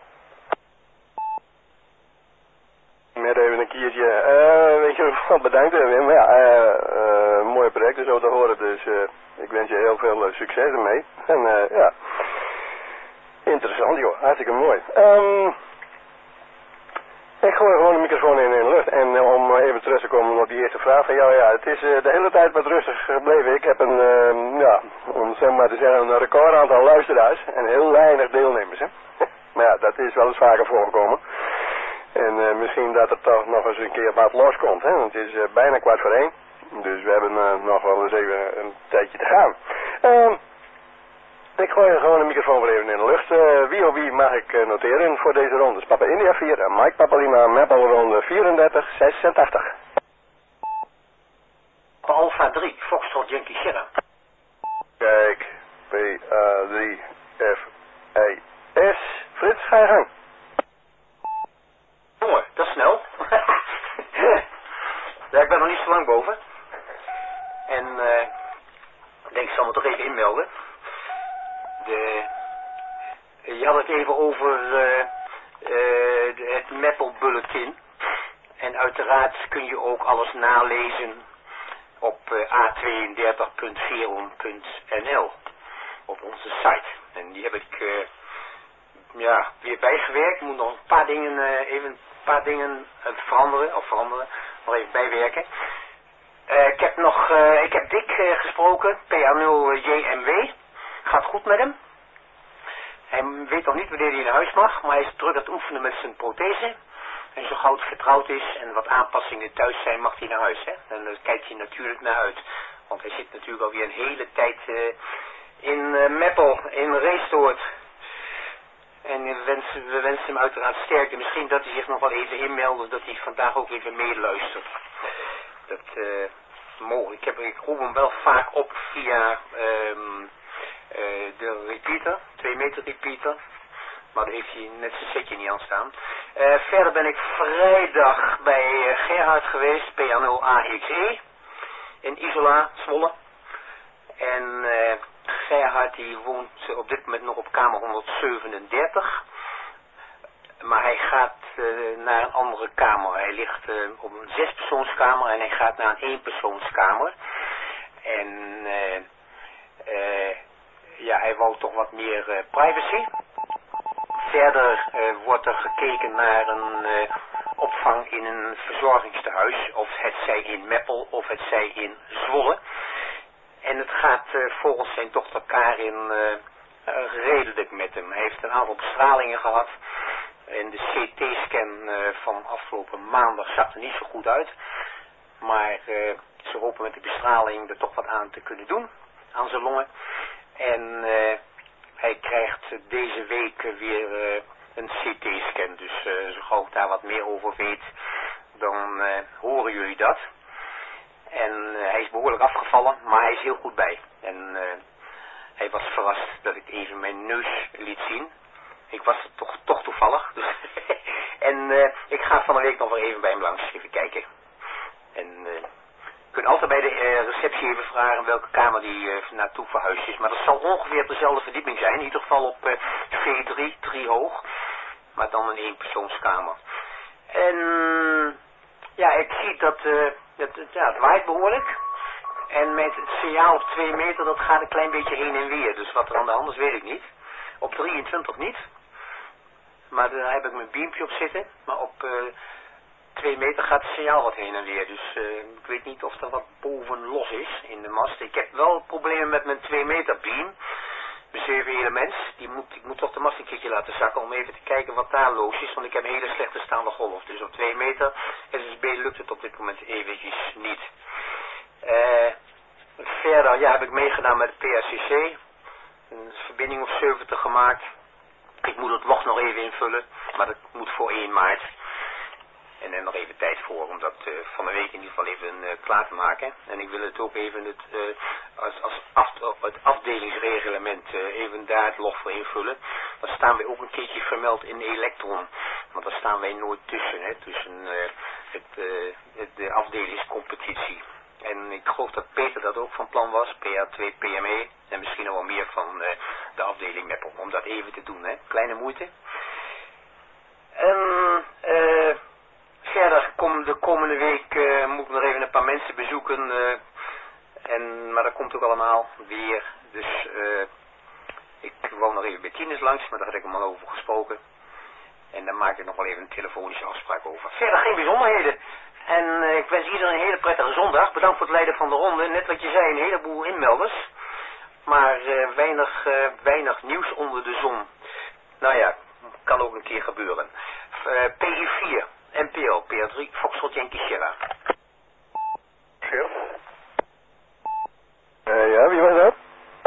Met even een kiertje. Weet je wel, bedankt Wim. Ja, mooie projecten zo te horen. Dus ik wens je heel veel succes ermee. En ja, interessant joh. Hartstikke mooi. Ik gooi gewoon de microfoon in de lucht. En om even terug te komen op die eerste vraag van jou. Ja, het is de hele tijd wat rustig gebleven. Ik heb een, ja, om zeg maar te zeggen, een record aantal luisteraars. En heel weinig deelnemers. Hè? Maar ja, dat is wel eens vaker voorgekomen. En misschien dat er toch nog eens een keer wat loskomt, hè? Want het is bijna 1:15. Dus we hebben nog wel eens even een tijdje te gaan. Ik gooi gewoon de microfoon weer even in de lucht. Wie of wie mag ik noteren voor deze ronde? Papa India 4 en Mike Papa Lima, Maple ronde 3486. Alpha 3, Foxtrot Yankee Sierra. Kijk, PA3 FAS. Frits, ga je gang. Jongen, dat is snel. Ja, ik ben nog niet zo lang boven. En ik denk, ik zal me toch even inmelden. Je had het even over het Maple Bulletin. En uiteraard kun je ook alles nalezen op a32.veron.nl op onze site. En die heb ik weer bijgewerkt. Ik moet nog een paar dingen veranderen, nog even bijwerken. Ik heb Dick gesproken, PA0JMW. Gaat goed met hem. Hij weet nog niet wanneer hij naar huis mag, maar hij is druk aan het oefenen met zijn prothese. En zo gauw het getrouwd is en wat aanpassingen thuis zijn, mag hij naar huis. Hè? En daar kijkt hij natuurlijk naar uit. Want hij zit natuurlijk alweer een hele tijd in Meppel, in Reestoort. En we wensen hem uiteraard sterkte. Misschien dat hij zich nog wel even inmeldt, dat hij vandaag ook even meeluistert. Dat mogelijk. Ik roep hem wel vaak op via de repeater, 2 meter repeater. Maar daar heeft hij net zijn setje niet aan staan. Verder ben ik vrijdag bij Gerhard geweest, PA0AXE, in Isola, Zwolle. En Gerhard die woont op dit moment nog op kamer 137. Maar hij gaat naar een andere kamer. Hij ligt op een 6-persoonskamer en hij gaat naar een 1-persoonskamer. En ja, hij wou toch wat meer privacy. Verder wordt er gekeken naar een opvang in een verzorgingstehuis. Of het zij in Meppel of het zij in Zwolle. En het gaat volgens zijn dochter Karin redelijk met hem. Hij heeft een aantal bestralingen gehad. En de CT-scan van afgelopen maandag zag er niet zo goed uit. Maar ze hopen met de bestraling er toch wat aan te kunnen doen. Aan zijn longen. En hij krijgt deze week weer een CT-scan. Dus zo gauw ik daar wat meer over weet, dan horen jullie dat. En hij is behoorlijk afgevallen, maar hij is heel goed bij. En hij was verrast dat ik even mijn neus liet zien. Ik was er toch toevallig. Dus en ik ga van de week nog wel even bij hem langs even kijken. En je kunt altijd bij de receptie even vragen welke kamer die naartoe verhuisd is. Maar dat zal ongeveer op dezelfde verdieping zijn. In ieder geval op V3, 3 hoog. Maar dan een 1-persoonskamer. En ja, ik zie dat het waait behoorlijk. En met het signaal op 2 meter, dat gaat een klein beetje heen en weer. Dus wat er aan de hand is, weet ik niet. Op 23 niet. Maar daar heb ik mijn beampje op zitten. Maar op 2 meter gaat het signaal wat heen en weer. Dus ik weet niet of er wat boven los is in de mast. Ik heb wel problemen met mijn 2 meter beam. Mijn 7 elements. Ik moet toch de mast een keertje laten zakken om even te kijken wat daar los is. Want ik heb een hele slechte staande golf. Dus op 2 meter SSB lukt het op dit moment eventjes niet. Verder ja, heb ik meegedaan met de PRCC. Een verbinding op 70 gemaakt. Ik moet het log nog even invullen. Maar dat moet voor 1 maart. En er nog even tijd voor om dat van de week in ieder geval even klaar te maken. En ik wil het ook even het afdelingsreglement even daar het log voor invullen. Dan staan wij ook een keertje vermeld in Electron. Want daar staan wij nooit tussen, hè, tussen de afdelingscompetitie. En ik geloof dat Peter dat ook van plan was, PA2 PME. En misschien nog wel meer van de afdeling Meppel. Om dat even te doen, hè. Kleine moeite. En verder, de komende week moet ik nog even een paar mensen bezoeken. Maar dat komt ook allemaal weer. Dus ik wou nog even bij Tines langs, maar daar had ik hem al over gesproken. En daar maak ik nog wel even een telefonische afspraak over. Verder geen bijzonderheden. En ik wens iedereen een hele prettige zondag. Bedankt voor het leiden van de ronde. Net wat je zei, een heleboel inmelders. Maar weinig nieuws onder de zon. Nou ja, kan ook een keer gebeuren. PU4, NPO, PR3, Foxtrot Yankee Sierra. Ja, wie was dat?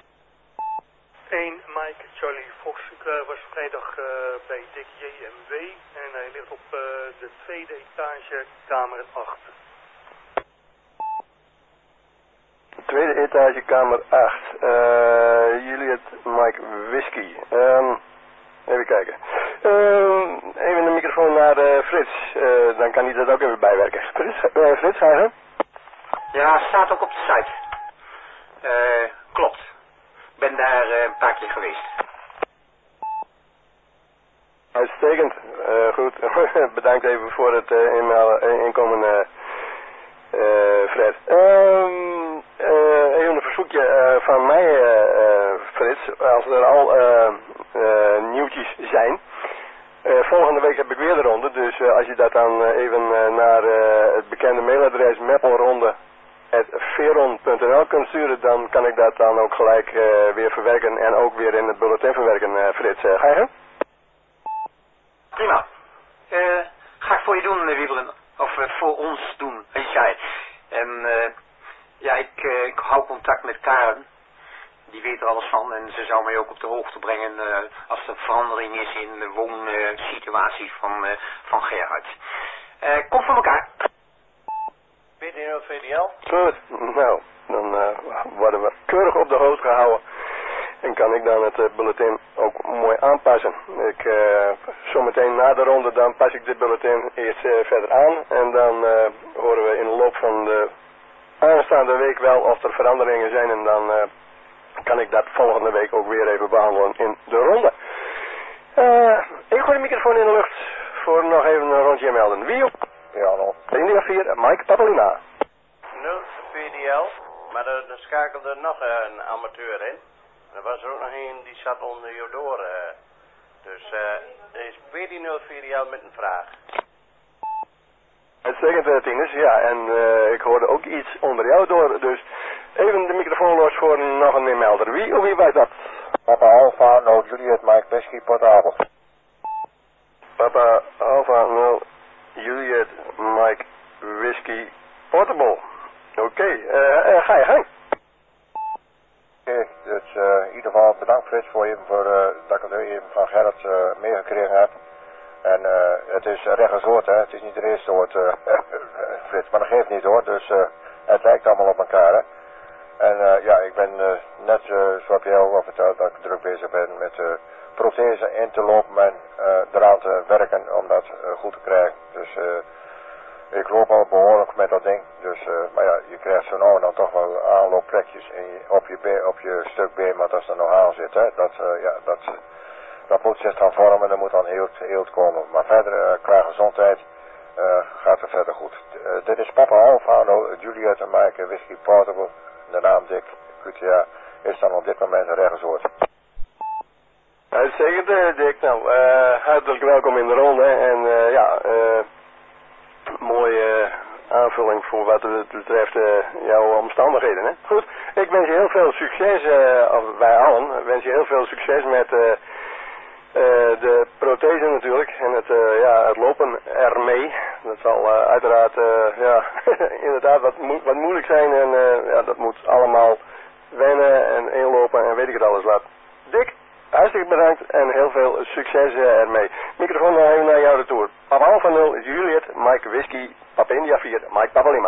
1 Mike Charlie Fox. Ik was vrijdag bij Dick JMW en hij ligt op de 2e etage, kamer 8. 2e etage, kamer 8. Juliet Mike Whisky. Even kijken. Even de microfoon naar Frits. Dan kan hij dat ook even bijwerken. Frits, ga je? Ja, staat ook op de site. Klopt. Ik ben daar een paar keer geweest. Uitstekend. Goed. Bedankt even voor het inkomen, Fred. Even een verzoekje van mij, Frits. Als er al nieuwtjes zijn. Volgende week heb ik weer de ronde. Dus als je dat dan even naar het bekende mailadres meppelronde@veron.nl kunt sturen, dan kan ik dat dan ook gelijk weer verwerken en ook weer in het bulletin verwerken, Frits. Ga je? Prima. Ga ik voor je doen, Wieberen. Of voor ons doen, weet jij. En ja, ik hou contact met Karen. Die weet er alles van en ze zou mij ook op de hoogte brengen als er verandering is in de woonsituatie van Gerhard. Kom voor elkaar. BDO VDL. Goed, nou, dan worden we keurig op de hoogte gehouden. En kan ik dan het bulletin ook mooi aanpassen. Zometeen na de ronde dan pas ik dit bulletin eerst verder aan. En dan horen we in de loop van de aanstaande week wel of er veranderingen zijn. En dan kan ik dat volgende week ook weer even behandelen in de ronde. Ik gooi de microfoon in de lucht voor nog even een rondje melden. Wie op? Ja, hallo. India 4, Mike Papalima. 0 VDL, maar er schakelde nog een amateur in. Er was er ook nog een die zat onder je door. Dus er is PD 0 VDL met een vraag. Uitstekend, Tinus. Ja, en ik hoorde ook iets onder jou door. Dus even de microfoon los voor nog een inmelder. Wie was dat? Papa Alpha, no Juliet, Mike Whisky, Portable. Papa Alpha, no Juliet, Mike Whisky, Portable. Oké, ga je gang. Oké, dus in ieder geval bedankt Frits voor dat ik het even van Gerrit meegekregen heb. En het is rechtswoord, hè. Het is niet de eerste woord, Frits, maar dat geeft niet hoor. Dus het lijkt allemaal op elkaar, hè. En ja, ik ben net zoals jij ook al verteld dat ik druk bezig ben met prothese in te lopen en eraan te werken om dat goed te krijgen. Dus ik loop al behoorlijk met dat ding. Dus, maar ja, je krijgt zo nou en dan toch wel aanloopplekjes op je stuk been wat als er nog aan zit, hè. Dat moet zich dan vormen, dat moet dan eelt komen. Maar verder, qua gezondheid, gaat het verder goed. Dit is Papa Alpha, Juliet en Mike Whisky Portable. De naam Dick QTA is dan op dit moment een rechtswoord. Uitstekend, Dick. Nou, hartelijk welkom in de ronde. En ja, mooie aanvulling voor wat het betreft jouw omstandigheden. Hè? Goed, ik wens je heel veel succes, wij allen, wens je heel veel succes met de prothese natuurlijk en het lopen ermee. Dat zal uiteraard ja, inderdaad wat moeilijk zijn en ja, dat moet allemaal wennen en inlopen en weet ik het alles wat. Dick, hartstikke bedankt en heel veel succes ermee. Microfoon nog even naar jou retour. Papa Alpha 0, Juliet, Mike Whisky, Papa India 4, Mike Papalima.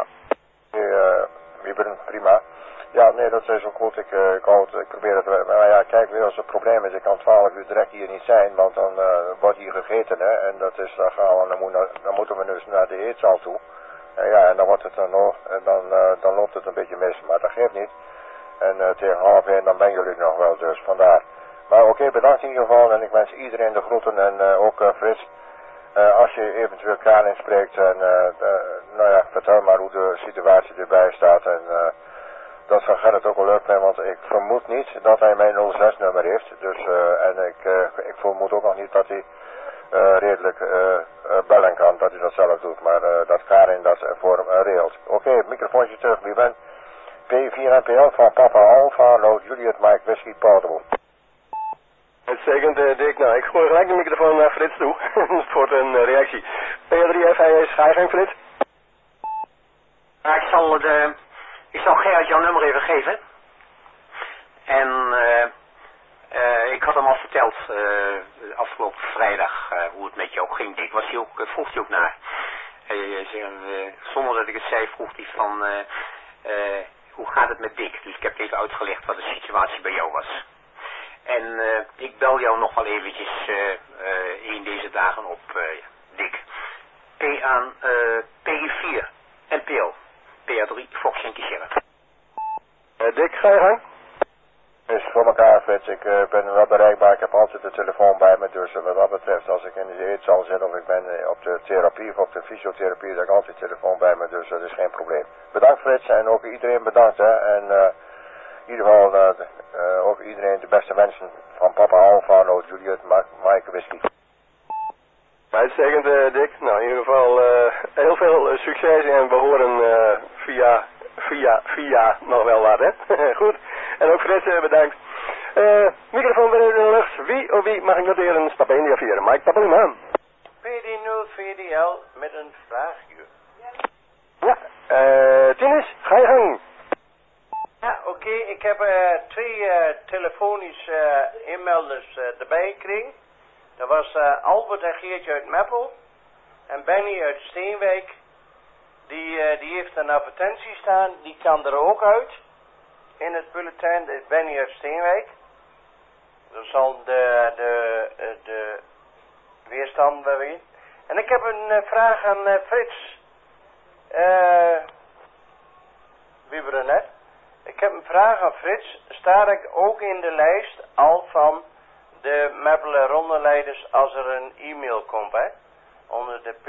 Prima. Ja, nee, dat is ook goed. Ik probeer het. Maar ja, kijk, weer als het probleem is, ik kan 12 uur direct hier niet zijn, want dan wordt hier gegeten, hè. En dat is, dan moeten we dus naar de eetzaal toe. En ja, en dan wordt het dan loopt het een beetje mis, maar dat geeft niet. En tegen 12:30 dan ben jullie nog wel, dus vandaar. Maar oké, bedankt in ieder geval en ik wens iedereen de groeten en ook Frits. Als je eventueel Karin spreekt en nou ja, vertel maar hoe de situatie erbij staat en dat van Gerrit ook wel leuk zijn, want ik vermoed niet dat hij mijn 06-nummer heeft. Dus, en ik vermoed ook nog niet dat hij redelijk bellen kan, dat hij dat zelf doet. Maar dat Karin dat voor hem regelt. Oké, microfoontje terug. Wie bent? P4 NPL van Papa Alpha, no Juliet Mike Whisky Portable. Uitstekend, Dick. Nou, ik gooi gelijk de microfoon naar Frits toe voor een reactie. P3 FIS, ga je gang, Frits? Ja, ik zal Gerrit jouw nummer even geven. En ik had hem al verteld afgelopen vrijdag hoe het met jou ging. Dick, vroeg hij ook naar. Zonder dat ik het zei, vroeg hij van hoe gaat het met Dick? Dus ik heb even uitgelegd wat de situatie bij jou was. En ik bel jou nog wel eventjes in deze dagen op, Dick. P4 NPL. PA3 Fox Yankee Sierra. Dick, ga je gang? Is voor elkaar, Frits. Ik ben wel bereikbaar. Ik heb altijd de telefoon bij me. Dus wat dat betreft, als ik in de eetzaal zit of ik ben op de therapie of op de fysiotherapie, dan heb ik altijd de telefoon bij me. Dus dat is geen probleem. Bedankt, Frits. En ook iedereen bedankt, hè. En in ieder geval ook iedereen de beste mensen van Papa Alpha, no Juliet, Mike Whisky. Uitstekend, Dick. Nou, in ieder geval heel veel succes en we horen via nog wel wat, hè. Goed. En ook Frits, bedankt. Microfoon weer in de lucht. Wie mag ik noteren? Papa India 4, Mike Papalima. PD0 VDL met een vraagje. Ja, Tinus, ga je gang. Ja, oké. Ik heb 2 telefonische inmelders erbij gekregen. Dat was Albert en Geertje uit Meppel en Benny uit Steenwijk. Die heeft een advertentie staan, die kan er ook uit. In het bulletin, de Benny uit Steenwijk. Dat zal de weerstand wel weten. En ik heb een vraag aan Frits. Ik heb een vraag aan Frits. Sta ik ook in de lijst al van de Meppelen rondeleiders als er een e-mail komt, hè. Onder de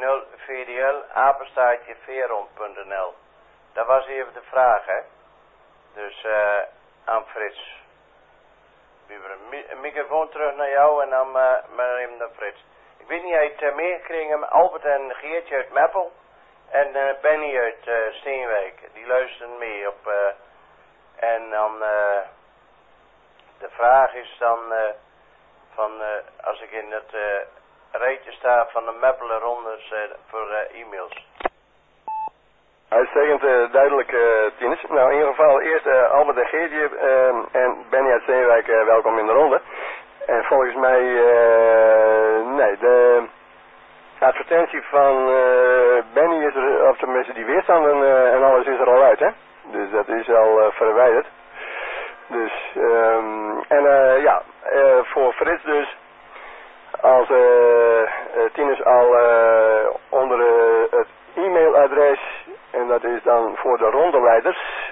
pd0vdl@veerond.nl. Dat was even de vraag, hè. Dus aan Frits. Een microfoon terug naar jou en dan maar even naar Frits. Ik weet niet, hij heeft meegekregen met Albert en Geertje uit Meppel. En Benny uit Steenwijk. Die luisteren mee op... en dan... de vraag is dan... als ik in het rijtje sta van de Meppelen rondes voor e-mails. Uitstekend duidelijk, Tinus. Nou, in ieder geval eerst Albert en Geertje en Benny uit Steenwijk welkom in de ronde. En volgens mij, nee, de advertentie van Benny is er, of tenminste die weerstanden en alles is er al uit, hè. Dus dat is al verwijderd. Dus, ja, voor Frits dus, als Tinus al onder het e-mailadres, en dat is dan voor de rondeleiders,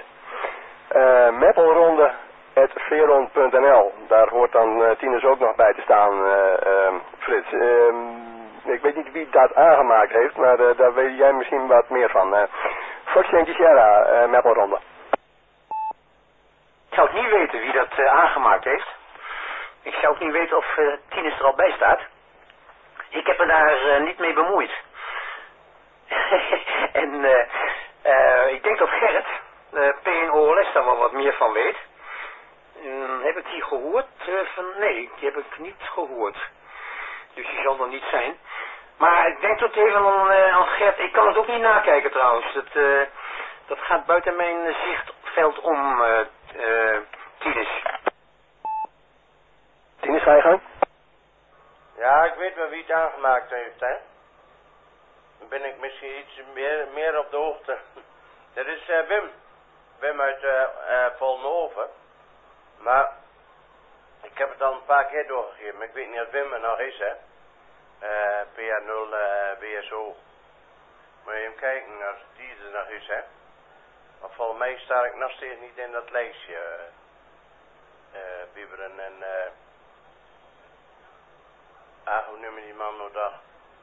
meppelronde@veerond.nl. Daar hoort dan Tinus ook nog bij te staan, Frits. Ik weet niet wie dat aangemaakt heeft, maar daar weet jij misschien wat meer van. Foxentje Sierra, Meppelronde. Ik zou het niet weten wie dat aangemaakt heeft. Ik zou ook niet weten of Tinus er al bij staat. Ik heb me daar niet mee bemoeid. En ik denk dat Gerrit, PNOLS, daar wel wat meer van weet. Heb ik die gehoord? Nee, die heb ik niet gehoord. Dus die zal er niet zijn. Maar ik denk dat even aan Gert. Ik kan het ook niet nakijken trouwens. Dat gaat buiten mijn zichtveld om, Tinus. Tinus, ga je gang? Ja, ik weet wel wie het aangemaakt heeft, hè. Dan ben ik misschien iets meer op de hoogte. Dat is Wim. Wim uit Vollenhoven. Maar ik heb het al een paar keer doorgegeven. Maar ik weet niet of Wim er nog is, hè. PA0 WSO. Moet je even kijken of die er nog is, hè. Maar volgens mij sta ik nog steeds niet in dat lijstje. Bieberen en... hoe noem je die man nou dag?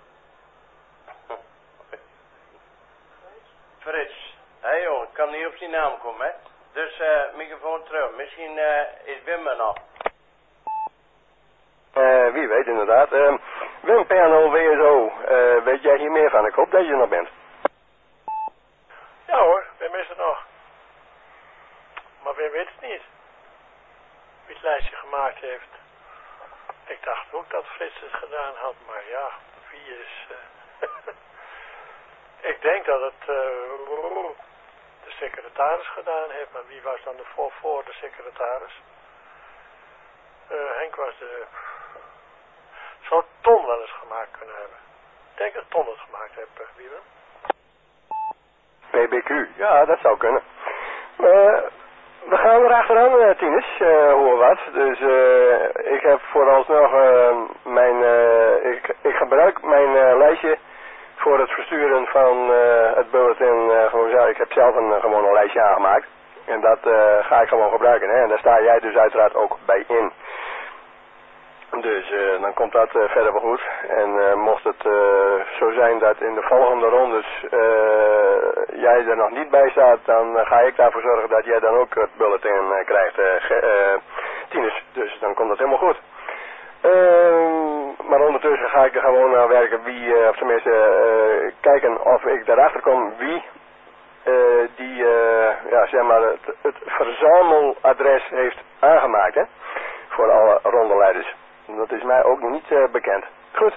Frits. Hé jongen, ik kan niet op die naam komen, hè. Dus microfoon terug. Misschien is Wim er nog. Wie weet inderdaad. Wim PNO WSO, weet jij hier meer van? Ik hoop dat je er nog bent. Ja hoor, Wim is er nog. Maar Wim weet het niet. Wie het lijstje gemaakt heeft. Ik dacht ook dat Frits het gedaan had, maar ja, wie is... Ik denk dat het de secretaris gedaan heeft, maar wie was dan de voor de secretaris? Henk was de... Zou Ton wel eens gemaakt kunnen hebben? Ik denk dat Ton het gemaakt heeft, Wiebe. PBQ, ja, dat zou kunnen. We gaan er achteraan, Tinus, hoor wat. Dus ik heb vooralsnog ik gebruik mijn lijstje voor het versturen van het bulletin. Ik heb zelf gewoon een lijstje aangemaakt. En dat ga ik gewoon gebruiken, hè. En daar sta jij dus uiteraard ook bij in. Dus dan komt dat verder wel goed. En mocht het zo zijn dat in de volgende rondes jij er nog niet bij staat, dan ga ik daarvoor zorgen dat jij dan ook het bulletin krijgt, Tinus. Dus dan komt dat helemaal goed. Maar ondertussen ga ik er gewoon naar werken of tenminste kijken of ik daarachter kom wie zeg maar het verzameladres heeft aangemaakt, hè, voor alle rondeleiders. Dat is mij ook niet bekend. Goed.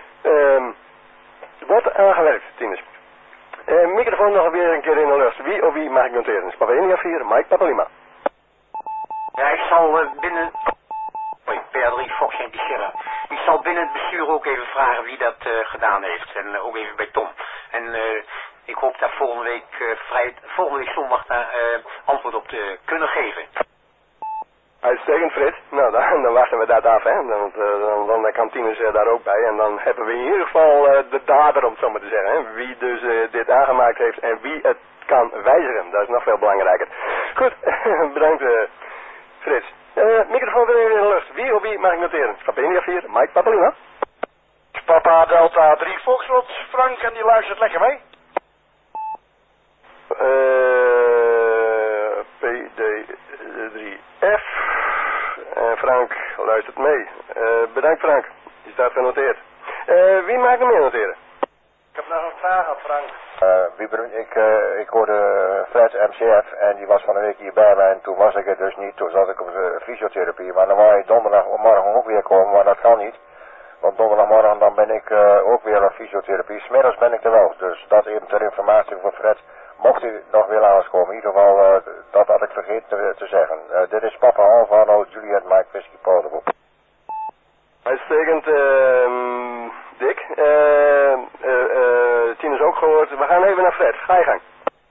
Wordt aangewerkt, Tinus. Microfoon nog weer een keer in de lucht. Wie of wie mag ik noteren? Papa India 4, Mike Papalima. Ja, ik zal binnen... PR3 Fox en Pichella. Ik zal binnen het bestuur ook even vragen wie dat gedaan heeft. En ook even bij Tom. En ik hoop daar volgende week zondag daar antwoord op te kunnen geven. Uitstekend, Frits. Nou, dan wachten we dat af, hè. Dan kan Tinus daar ook bij. En dan hebben we in ieder geval de dader, om het zo maar te zeggen. Hè. Wie dus dit aangemaakt heeft en wie het kan wijzigen. Dat is nog veel belangrijker. Goed, bedankt, Frits. Microfoon weer in de lucht. Wie of wie mag ik noteren? Mike Papalina. Papa Delta 3 Foxtrot, Frank, en die luistert lekker mee. PD3F. En Frank luistert mee. Bedankt Frank, die staat genoteerd. Wie maakt nog meer noteren? Ik heb nog een vraag aan Frank. Wieberen, ik hoorde Fred MCF en die was van een week hier bij mij en toen was ik er dus niet. Toen zat ik op de fysiotherapie, maar dan wou je donderdagmorgen ook weer komen, maar dat kan niet. Want donderdagmorgen dan ben ik ook weer op fysiotherapie. 's Middags ben ik er wel, dus dat even ter informatie voor Fred. Mocht u nog weer langskomen, in ieder geval, dat had ik vergeten te zeggen. Dit is Papa Alvaro, Juliet, Mike, Whiskey, Paul. Uitstekend, Dick. Tien is ook gehoord. We gaan even naar Fred. Ga je gang.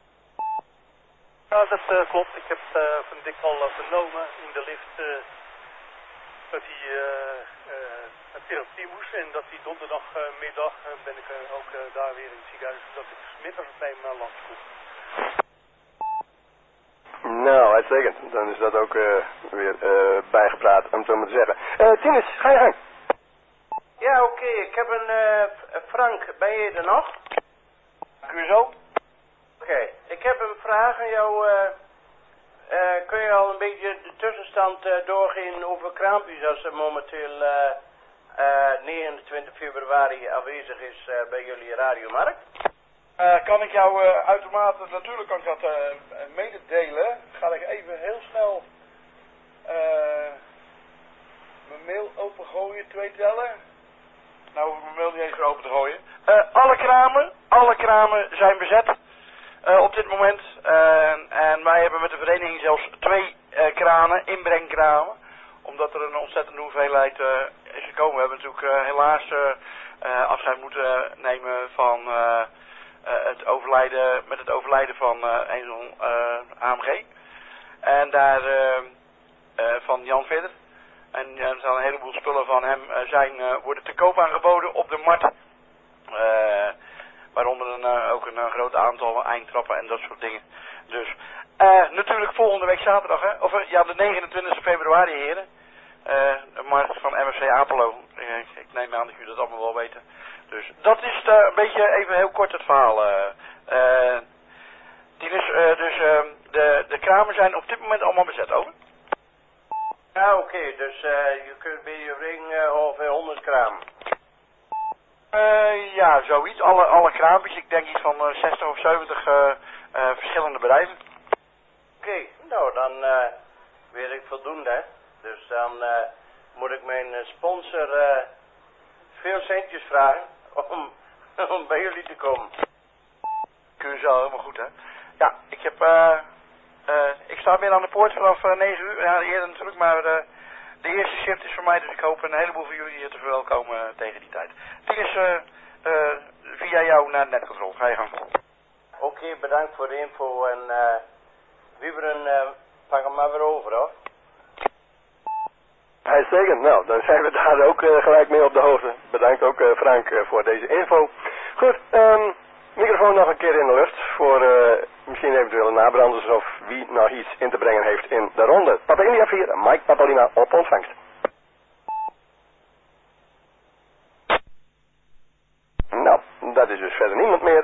Ja, dat klopt. Ik heb van Dick al vernomen in de lift dat hij naar therapie moest. En dat hij donderdagmiddag ben ik ook daar weer in het ziekenhuis. Dat ik 's middags bij hem langs kom. Nou, uitstekend. Dan is dat ook weer bijgepraat, om het zo maar te zeggen. Tinus, ga je gang. Ja, oké. Ik heb een Frank, ben je er nog? Cuso? Oké. Ik heb een vraag aan jou. Kun je al een beetje de tussenstand doorgeven over kraampjes als er momenteel 29 februari aanwezig is bij jullie radiomarkt? Kan ik jou uitermate, natuurlijk kan ik dat mededelen. Ga ik even heel snel mijn mail opengooien, 2 tellen. Nou hoef ik mijn mail niet eens weer open te gooien. Alle kramen zijn bezet op dit moment. En wij hebben met de vereniging zelfs 2 kranen, inbrengkramen. Omdat er een ontzettende hoeveelheid is gekomen. We hebben natuurlijk helaas afscheid moeten nemen van het overlijden van een zo'n AMG. En daar van Jan Vidder. En er zijn een heleboel spullen van hem worden te koop aangeboden op de markt. Waaronder ook een groot aantal eindtrappen en dat soort dingen. Dus natuurlijk volgende week zaterdag, hè? Of ja, de 29 februari, heren. De markt van MFC Apello. Ik neem aan dat jullie dat allemaal wel weten. Dus dat is een beetje even heel kort het verhaal. De kramen zijn op dit moment allemaal bezet, over. Ja, oké. Dus je kunt bij je ring ongeveer 100 kramen. Ja, zoiets. Alle kraampjes. Ik denk iets van 60 of 70 verschillende bedrijven. Oké, nou dan weet ik voldoende, hè. Dus dan moet ik mijn sponsor veel centjes vragen om bij jullie te komen. Kun je zo, helemaal goed, hè. Ja, ik sta weer aan de poort vanaf 9 uur. Ja, eerder natuurlijk, maar de eerste shift is voor mij, dus ik hoop een heleboel van jullie hier te verwelkomen tegen die tijd. Het is via jou naar Netcontrol. Ga je gang. Oké, bedankt voor de info en Wieberen, pak hem maar weer over, hoor. Uitstekend. Nou, dan zijn we daar ook gelijk mee op de hoogte. Bedankt ook Frank voor deze info. Goed, microfoon nog een keer in de lucht voor misschien eventuele nabranders of wie nog iets in te brengen heeft in de ronde. Papa India 4, Mike Papalina op ontvangst. Nou, dat is dus verder niemand meer.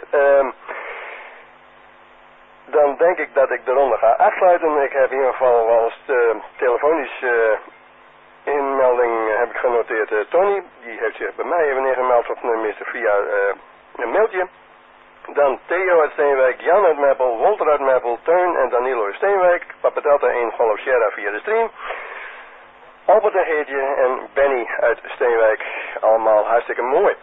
Dan denk ik dat ik de ronde ga afsluiten. Ik heb in ieder geval wel eens telefonisch inmelding heb ik genoteerd. Tony, die heeft zich bij mij even neergemeld op tenminste via een mailtje. Dan Theo uit Steenwijk, Jan uit Meppel, Walter uit Meppel, Teun en Danilo uit Steenwijk, Papa Delta 1 Golf Sierra via de stream, Albert en Geertje en Benny uit Steenwijk. Allemaal hartstikke mooi.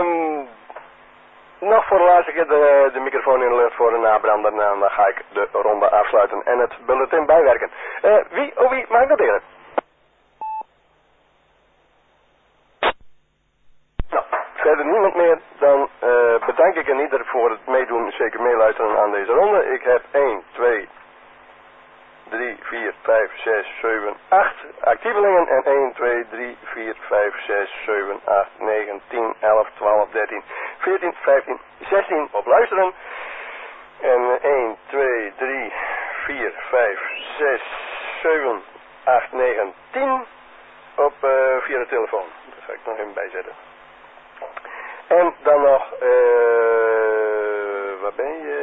Nog voor de laatste keer de microfoon in de lucht voor de nabrander. En dan ga ik de ronde afsluiten en het bulletin bijwerken. Wie mag ik noteren? Nou, verder niemand meer. Dan bedank ik een ieder voor het meedoen. Zeker meeluisteren aan deze ronde. Ik heb 1, 2, 3, 4, 5, 6, 7, 8 actievelingen. En 1, 2, 3, 4, 5, 6, 7, 8, 9, 10, 11, 12, 13, 14, 15, 16 op luisteren. En 1, 2, 3, 4, 5, 6, 7, 8, 9, 10. op, via de telefoon. Dat ga ik nog even bijzetten. En dan nog, waar ben je?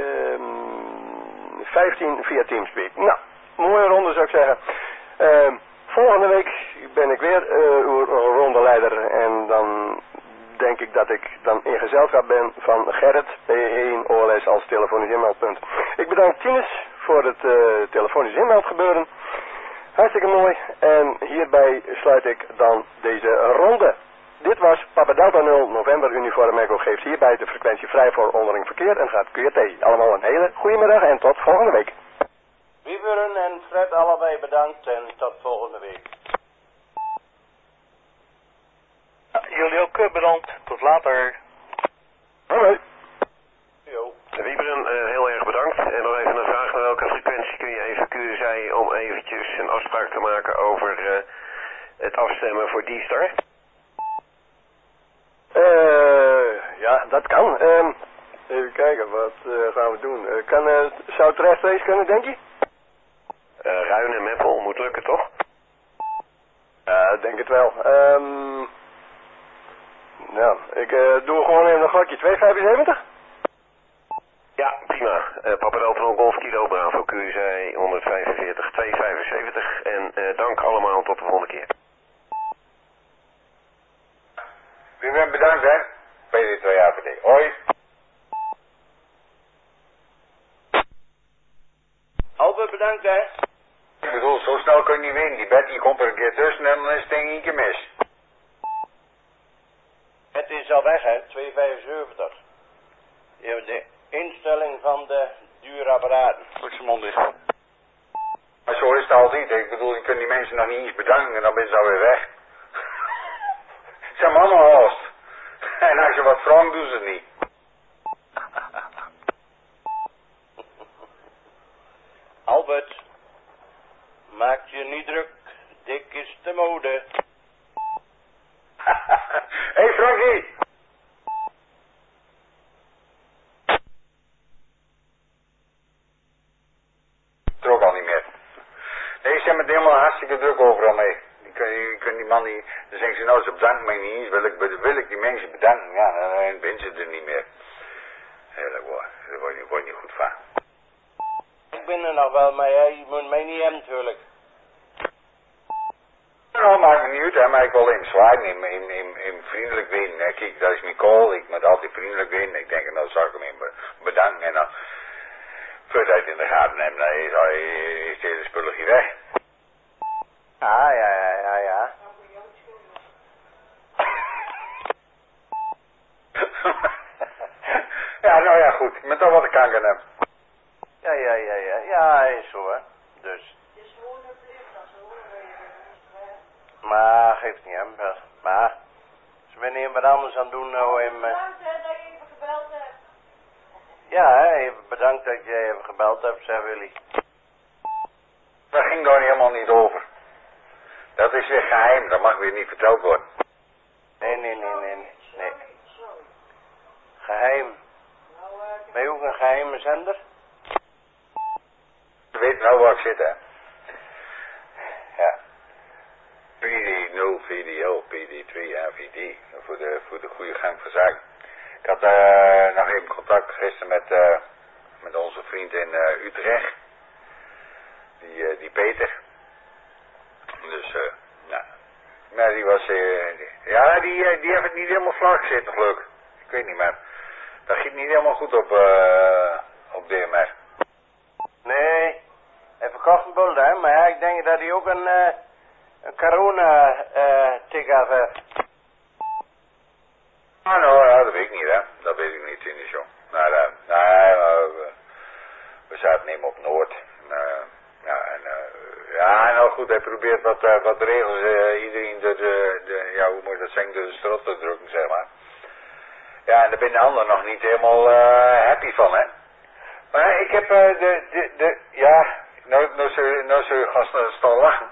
15 via Teamspeak. Nou, mooie ronde zou ik zeggen. Volgende week ben ik weer uw rondeleider en dan denk ik dat ik dan in gezelschap ben van Gerrit, P1 OLS als telefonisch inmeldpunt. Ik bedank Tines voor het telefonisch inmeldgebeuren. Hartstikke mooi. En hierbij sluit ik dan deze ronde. Dit was Papa Delta 0 November Uniform Echo geeft hierbij de frequentie vrij voor onderling verkeer en gaat QRT. Allemaal een hele goede middag en tot volgende week. Wieberen en Fred allebei bedankt en tot volgende week. Jullie ook bedankt. Tot later. Hoi. Wieberen, heel erg bedankt. En nog even een vraag, naar welke frequentie kun je even QSI om eventjes een afspraak te maken over het afstemmen voor D-Star? Ja, dat kan. Even kijken, wat gaan we doen? Zou het rechtstreeks kunnen, denk je? Ruin en Meppel, moet lukken toch? Ja, denk het wel. Nou, ik doe gewoon even een gokje 275. Ja, prima. Papa Delta Golf Kilo Bravo QSI 145 275 en dank allemaal tot de volgende keer. U bent bedankt, hè? PD2AVD. Hoi. Albert, bedankt, hè. Ik bedoel, zo snel kun je niet winnen. Die Betty komt er een keer tussen en dan is het ding een keer mis. Het is al weg, hè. 275. Je hebt de instelling van de dure apparaten. Goed zijn mond dicht. Maar zo is het altijd. Ik bedoel, je kunt die mensen nog niet eens bedanken en dan ben ze alweer weg. Ze zijn allemaal haast. En als je wat vraagt, doen ze het niet. Albert, maak je niet druk. Dik is de mode. Hé Frankie! Trok al niet meer. Nee, ze hebben het helemaal hartstikke druk overal mee. Je kunt die man niet... Dan zeggen ze nou, ze bedanken mij niet eens. Wil ik die mensen bedanken? Ja, dan ben ze er niet meer. Ja, daar word je niet goed van. Ik ben er nog wel, maar jij moet mij niet hebben natuurlijk. Nou, maakt me niet uit, hè, maar ik wil hem zwaaien, hem vriendelijk winnen. Kijk, dat is mijn call, ik moet altijd vriendelijk winnen. Ik denk, nou zal ik hem even bedanken en dan... Voordat hij het in de gaten neemt, dan is het hele spulletje weg. Ja. Ja, nou ja, goed. Met dat wat ik kan hebben. Ja, is zo, hè. Dus. Maar, geeft niet, hè. Maar, ze ben hier wat anders aan het doen nou in... Bedankt, hè, dat je even gebeld hebt. Ja, hè, even bedankt dat jij even gebeld hebt, zei Willy. Dat ging daar helemaal niet over. Dat is weer geheim, dat mag weer niet verteld worden. Nee. Geheim. Ben je ook een geheime zender? Je weet nou waar ik zit, hè. Ja. PD0, VDL, PD2, AVD. Voor de goede gang van zaken. Ik had nog even contact gisteren met onze vriend in Utrecht. Die Peter. Dus, nou. Maar die was, die heeft het niet helemaal vlak gezeten, gelukkig. Ik weet niet, maar dat ging niet helemaal goed op DMR. Nee, hij verkocht een bult, hè, maar ja, ik denk dat hij ook een corona-tik af heeft. Nou, ja, dat weet ik niet, hè. Dat weet ik niet in de show. We zaten niet op Noord. Nou goed, hij probeert wat regels, iedereen hoe moet je dat zeggen, de strot te drukken, zeg maar. Ja, en daar ben de ander nog niet helemaal happy van, hè. Maar ik heb nou zul je gaan staan lachen.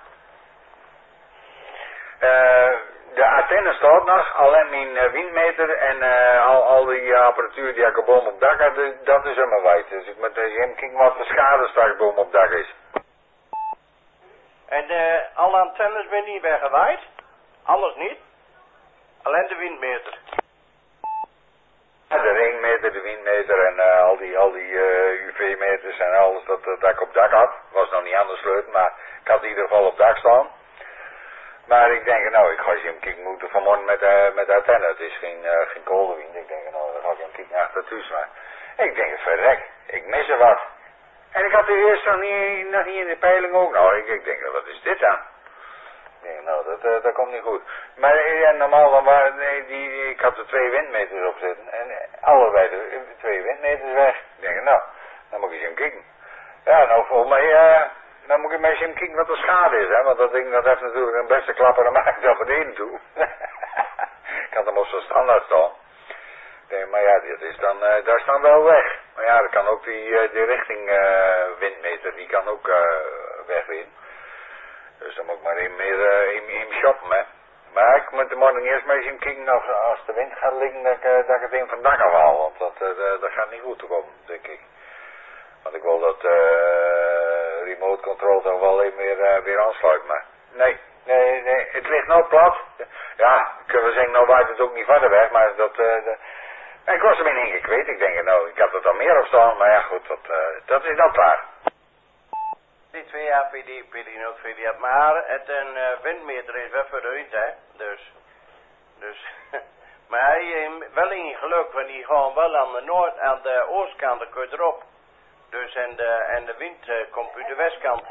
De antenne staat nog, alleen mijn windmeter en al die apparatuur die ik op boom op dak had, dat is helemaal wijd. Dus ik moet even kijken wat voor schade straks boom op dak is. En alle antennes ben niet weggewaaid? Alles niet. Alleen de windmeter. Ja, de ringmeter, de windmeter en al die UV-meters en alles dat ik op dak had. Was nog niet aangesloten, maar ik had in ieder geval op dak staan. Maar ik denk, nou, ik ga eens een keer moeten vanmorgen met de antenne. Het is geen kolenwind. Ik denk, nou, dan ga ik een keer achter het huis. Maar ik denk, verrek, ik mis er wat. En ik had er eerst nog niet in de peiling ook. Nou, ik denk, wat is dit dan? Ik denk, nou, dat komt niet goed. Maar ja, normaal dan waren, ik had er 2 windmeters op zitten. En allebei de 2 windmeters weg. Ik denk, nou, dan moet ik eens kijken. Ja, nou, volgens mij, dan moet ik maar eens kijken wat de schade is, hè. Want dat ding, dat heeft natuurlijk een beste klapper gemaakt naar beneden toe. Ik had hem op zo'n standaard staan. Nee, maar ja, dit is dan, daar staan wel weg. Maar ja, dan kan ook die richting windmeter, die kan ook weg weer. Dus dan moet ik maar in shoppen, hè. Maar ik moet de morgen eerst maar eens kijken als de wind gaat liggen, dat ik het in van het dak afhaal. Want dat gaat niet goed komen, denk ik. Want ik wil dat remote control toch wel even weer aansluiten, maar nee, het ligt nou plat. Ja, kunnen we zeggen, nou waait het ook niet verder weg, maar ik was er in gekweet. Ik denk, nou, ik had er dan meer op staan, maar ja goed, dat is dan klaar. Die 2 APD, PD0, maar het een windmeter is wel vooruit, hè, dus, maar hij heeft wel in geluk, want die gaan wel aan de oostkant, de kut erop. Dus en de wind komt uit de westkant.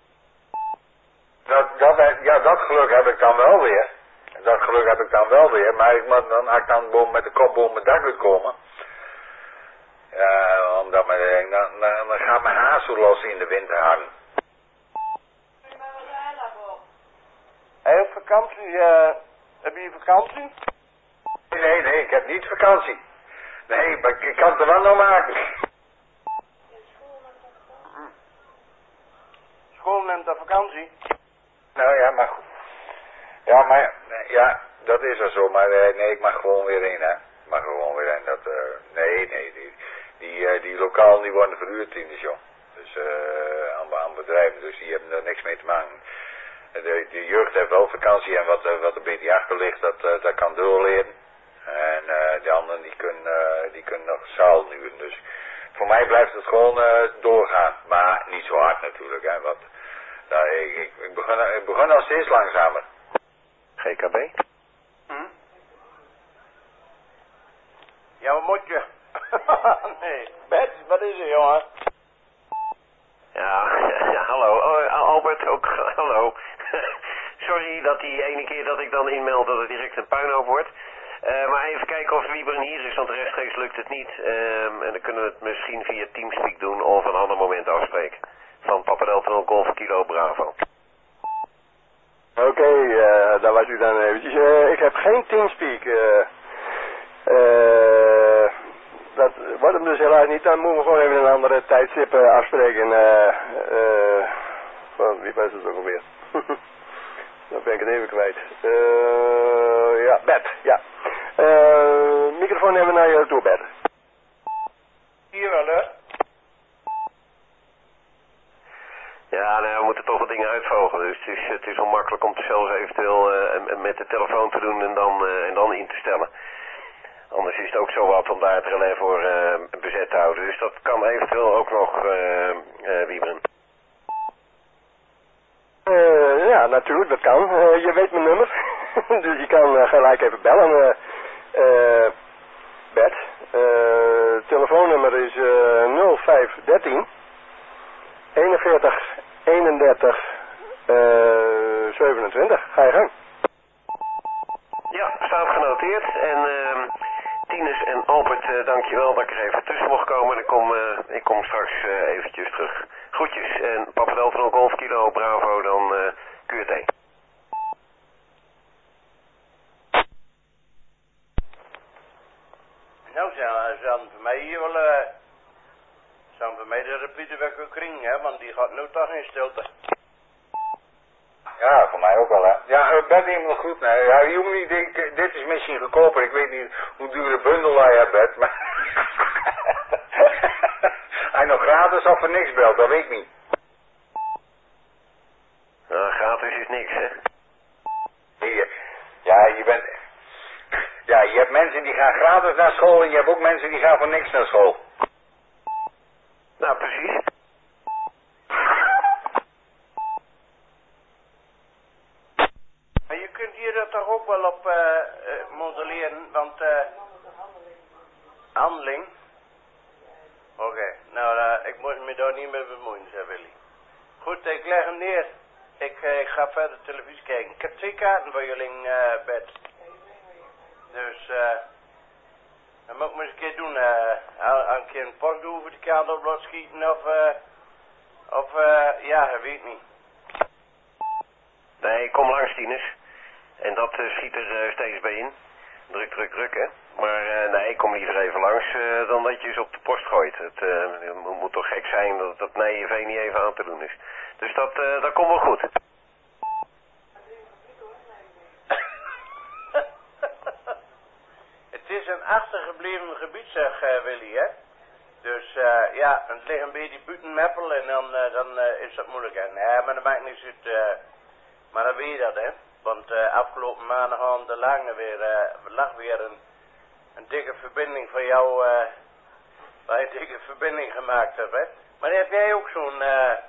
Dat geluk heb ik dan wel weer. Maar ik moet dan, als ik dan met de kop boven mijn dak uitkomen. Omdat dan gaat mijn haar zo los in de winter hangen. Heb je vakantie? Heb je vakantie? Nee, ik heb niet vakantie. Nee, maar ik kan het er wel nog maken. School neemt de vakantie. Nou ja, maar goed. Ja, dat is er zo, maar nee, ik mag gewoon weer in, hè. Die lokaal die worden verhuurd in de show. Dus aan bedrijven, dus die hebben er niks mee te maken. De jeugd heeft wel vakantie en wat een beetje achter ligt, dat kan doorleren. En de anderen die kunnen nog zaal duwen. Dus voor mij blijft het gewoon doorgaan. Maar niet zo hard natuurlijk, hè. Want ik begon al steeds langzamer. GKB? Ja, wat moet je? Nee. Bert, wat is er, jongen? Ja, hallo. Albert, ook hallo. Sorry dat die ene keer dat ik dan inmeld dat het direct een puinhoop wordt. Maar even kijken of Wieberen hier is, want rechtstreeks lukt het niet. En dan kunnen we het misschien via Teamspeak doen of een ander moment afspreken. Van Papa Delta Golf Kilo Bravo. Oké, daar was u dan eventjes. Ik heb geen Teamspeak. Dat wordt hem dus helaas niet. Dan moeten we gewoon even een andere tijdstip afspreken. Wie was het ook alweer? Dan ben ik het even kwijt. Ja, Bert, ja. Microfoon nemen naar je toe, Bert. Hier wel, hè? Ja, nou, we moeten toch wat dingen uitvogelen. Dus het is onmakkelijk om het zelfs eventueel met de telefoon te doen en dan in te stellen. Anders is het ook zo wat om daar het relais voor bezet te houden. Dus dat kan eventueel ook nog, Wieberen. Ja, natuurlijk, dat kan. Je weet mijn nummer. Dus je kan gelijk even bellen. Bert. Telefoonnummer is 0513 41 31 27. Ga je gang. Ja, staat genoteerd. En Tinus en Albert, dankjewel dat ik er even tussen mocht komen. Ik kom straks eventjes terug. Groetjes en Papa Delta Golf Kilo Bravo, dan QT. Nou, zijn voor mij hier wel, zijn voor mij de repeaterwekker kring, hè, want die gaat nu toch in stilte. Ja, voor mij ook wel, hè. Ja, Bert, iemand goed. Nee, ja, je moet niet denken, dit is misschien goedkoper. Ik weet niet hoe dure bundel hij hebt, Bert, maar... hij nog gratis of voor niks belt, dat weet ik niet. Nou, gratis is niks, hè. je hebt mensen die gaan gratis naar school en je hebt ook mensen die gaan voor niks naar school. Nou, precies. Maar je kunt hier dat toch ook wel op modelleren, want handeling. Oké, nou ik moet me daar niet mee bemoeien, zei Willy. Goed, ik leg hem neer. Ik ga verder televisie kijken. Ik heb 2 kaarten voor jullie in bed. Dus dat moet ik maar eens een keer doen. Een keer een pak doen voor de kaart op laten schieten of ja, dat weet ik niet. Nee, kom langs, Tinus. En dat schiet er steeds bij in. Druk, hè. Maar nee, ik kom liever even langs dan dat je ze op de post gooit. Het moet toch gek zijn dat NIJV niet even aan te doen is. Dus dat komt wel goed. Het is een achtergebleven gebied, zeg Willy, hè. Dus ja, het ligt een beetje buiten Meppel en dan is dat moeilijk. En nee, maar dat maakt niks uit. Maar dan weet je dat, hè. Want afgelopen maanden hadden de Lange weer een dikke verbinding van jou, waar je een dikke verbinding gemaakt hebt, hè. Maar heb jij ook zo'n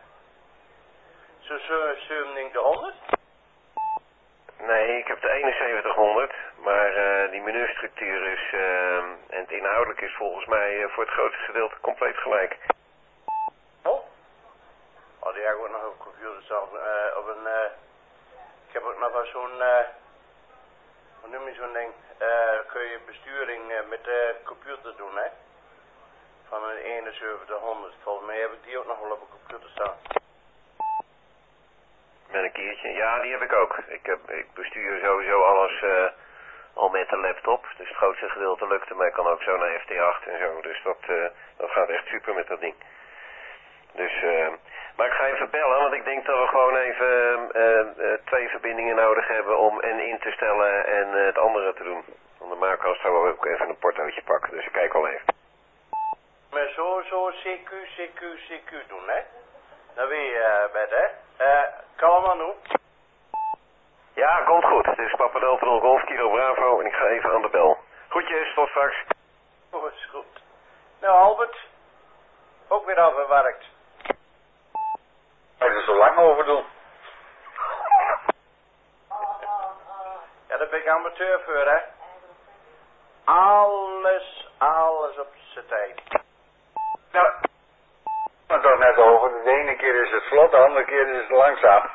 1700? Nee, ik heb de 7100, maar die menustructuur is, en het inhoudelijk is volgens mij voor het grootste gedeelte compleet gelijk. Oh, die heb ik ook nog op computer staan, ik heb ook nog wel zo'n, hoe noem je zo'n ding, kun je besturing met de computer doen, hè? Van een 7100, volgens mij heb ik die ook nog wel op een computer staan. Met een keertje? Ja, die heb ik ook. Ik bestuur sowieso alles al met de laptop. Dus het grootste gedeelte lukte mij. Kan ook zo naar FT8 en zo. Dus dat gaat echt super met dat ding. Dus, maar ik ga even bellen, want ik denk dat we gewoon even 2 verbindingen nodig hebben om en in te stellen en het andere te doen. Want de Marco zou ook even een portootje pakken. Dus ik kijk al even. Maar zo CQ doen, hè? Dat weet je, Bed, hè? Kalm aan doen. Ja, komt goed. Dit is Papa Delta Golf Kilo Bravo en ik ga even aan de bel. Groetjes, tot straks. Oh, is goed. Nou, Albert. Ook weer afgewerkt. Ga je er zo lang over doen? Ja, daar ben ik amateur voor, hè? Alles op zijn tijd. Nou, maar toch net over. De ene keer is het vlot, de andere keer is het langzaam.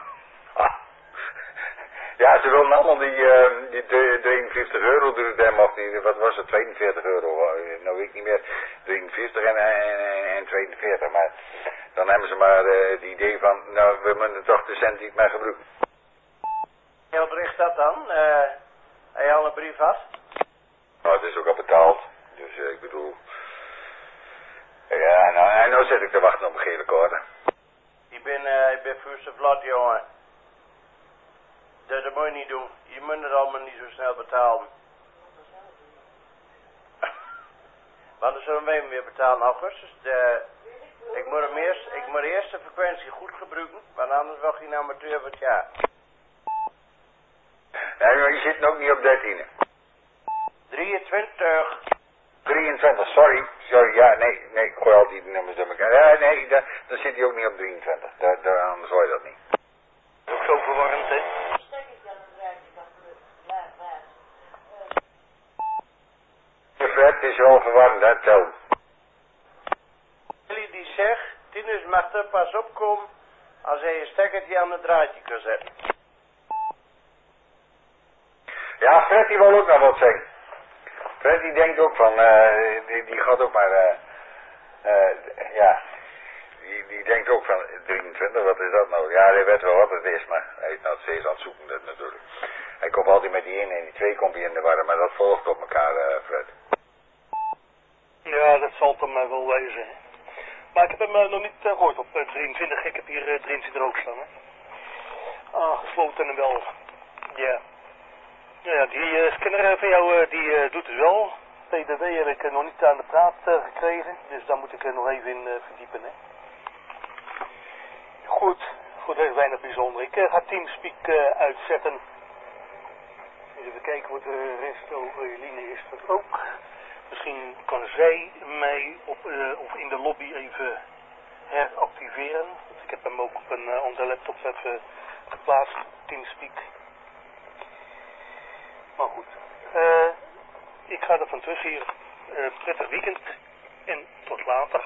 Ja, ze wilden allemaal die 53 euro door de dem, of die, wat was het, 42 euro, nou weet ik niet meer, 43 en 42, maar dan hebben ze maar het idee van, nou, we moeten toch de cent niet meer gebruiken. Hoe bericht dat dan? Heb je al een brief af? Nou, het is ook al betaald, dus ik bedoel, ja, nou zit ik te wachten op een gele kaart. Ik ben first vlot, jongen. Dat moet je niet doen. Je moet het allemaal niet zo snel betalen. Want dan zullen wij hem weer betalen in augustus. Ik moet eerst de frequentie goed gebruiken, want anders wacht je een amateur van het jaar. Nee, maar je zit ook niet op 13. 23. 23, sorry, ja, nee, ik gooi altijd die nummers door elkaar. Ja, nee, dan zit hij ook niet op 23, anders hoor je dat niet. Ook zo verwarrend, hè? Fred is wel verwarrend, hè, tel. Jullie die zegt, Tinus mag er pas opkomen als hij een stekkertje aan het draadje kan zetten. Ja, Fred die wil ook nog wat zeggen. Fred die denkt ook van, die gaat ook maar, ja, die denkt ook van 23, wat is dat nou? Ja, hij weet wel wat het is, maar hij is nou steeds aan het zoeken dat natuurlijk. Hij komt altijd met die 1 en die 2 komt hij in de war, maar dat volgt op elkaar, Fred. Ja, dat zal het dan wel wezen. Hè. Maar ik heb hem nog niet gehoord op 23. Ik heb hier 23 ook staan. Hè. Aangesloten en wel. Ja. Ja, die scanner van jou die doet het wel. PDW heb ik nog niet aan de praat gekregen. Dus daar moet ik er nog even in verdiepen. Hè. Goed, voor deze weinig bijzonder. Ik ga Teamspeak uitzetten. even kijken wat de rest. Eline is dat ook. Misschien kan zij mij of in de lobby even heractiveren. Ik heb hem ook op onze laptop even geplaatst, TeamSpeak. Maar goed, ik ga er van tussen hier. Prettig weekend en tot later.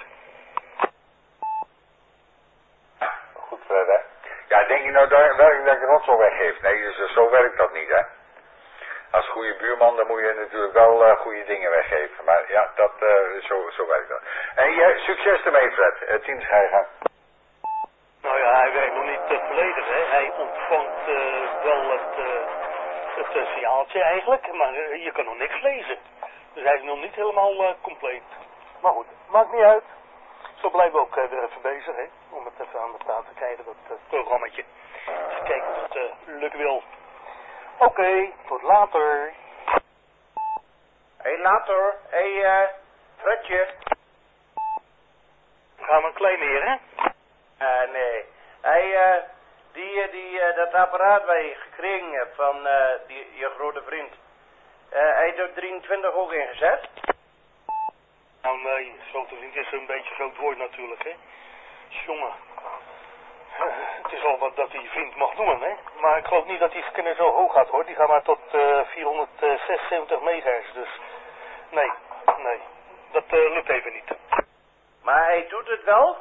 Goed, Fred, hè? Ja, denk je nou werkelijk dat je rotzooi weggeeft? Nee, dus zo werkt dat niet, hè? Als goede buurman, dan moet je natuurlijk wel goede dingen weggeven. Maar ja, zo werkt dat. En succes ermee, Fred. Teams, ga je gaan. Nou ja, hij werkt nog niet volledig, hè. Hij ontvangt wel het signaaltje eigenlijk, maar je kan nog niks lezen. Dus hij is nog niet helemaal compleet. Maar goed, maakt niet uit. Zo blijven we ook weer even bezig, hè. Om het even aan de praat te krijgen, dat programmaatje. Even kijken of het lukken wil. Oké, tot later. Hey, later. Hey, Fredje. Gaan we een klein meer, hè? Nee. Hey, dat apparaat waar je gekregen hebt van je grote vriend. Hij heeft 23 ook ingezet? Nou nee, grote vriend is een beetje groot woord natuurlijk, hè. Jongen. Het is al wat dat hij vriend mag noemen, hè. Maar ik geloof niet dat die scanner zo hoog gaat, hoor. Die gaat maar tot 476 megahertz, dus nee. Dat lukt even niet. Maar hij doet het wel?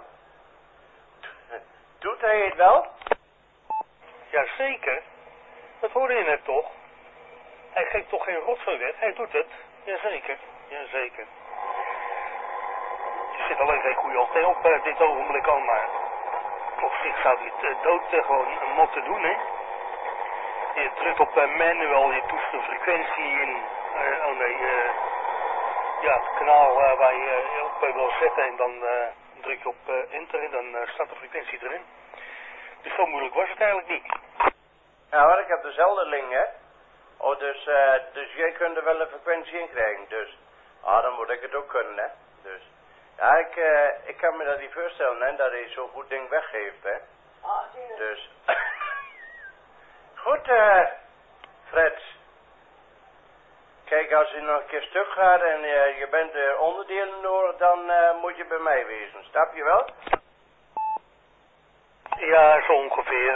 Doet hij het wel? Jazeker. Dat hoorde je net toch? Hij geeft toch geen rotzooi weg, hij doet het. Jazeker. Er zit alleen geen goede antenne op dit ogenblik al, maar op zich zou hij het dood gewoon moeten doen, hè. Je drukt op manual, je toetst de frequentie in, het kanaal waar je op wil zetten en dan druk je op enter en dan staat de frequentie erin. Dus zo moeilijk was het eigenlijk niet. Ja, maar ik heb dezelfde link, hè. Oh, dus jij kunt er wel een frequentie in krijgen, dus. Dan moet ik het ook kunnen, hè. Dus. Ja, ik kan me dat niet voorstellen, hè, dat hij zo'n goed ding weggeeft, hè. Dus. Goed, Fred. Kijk, als je nog een keer stuk gaat en je bent onderdelen nodig, dan moet je bij mij wezen. Snap je wel? Ja, zo ongeveer.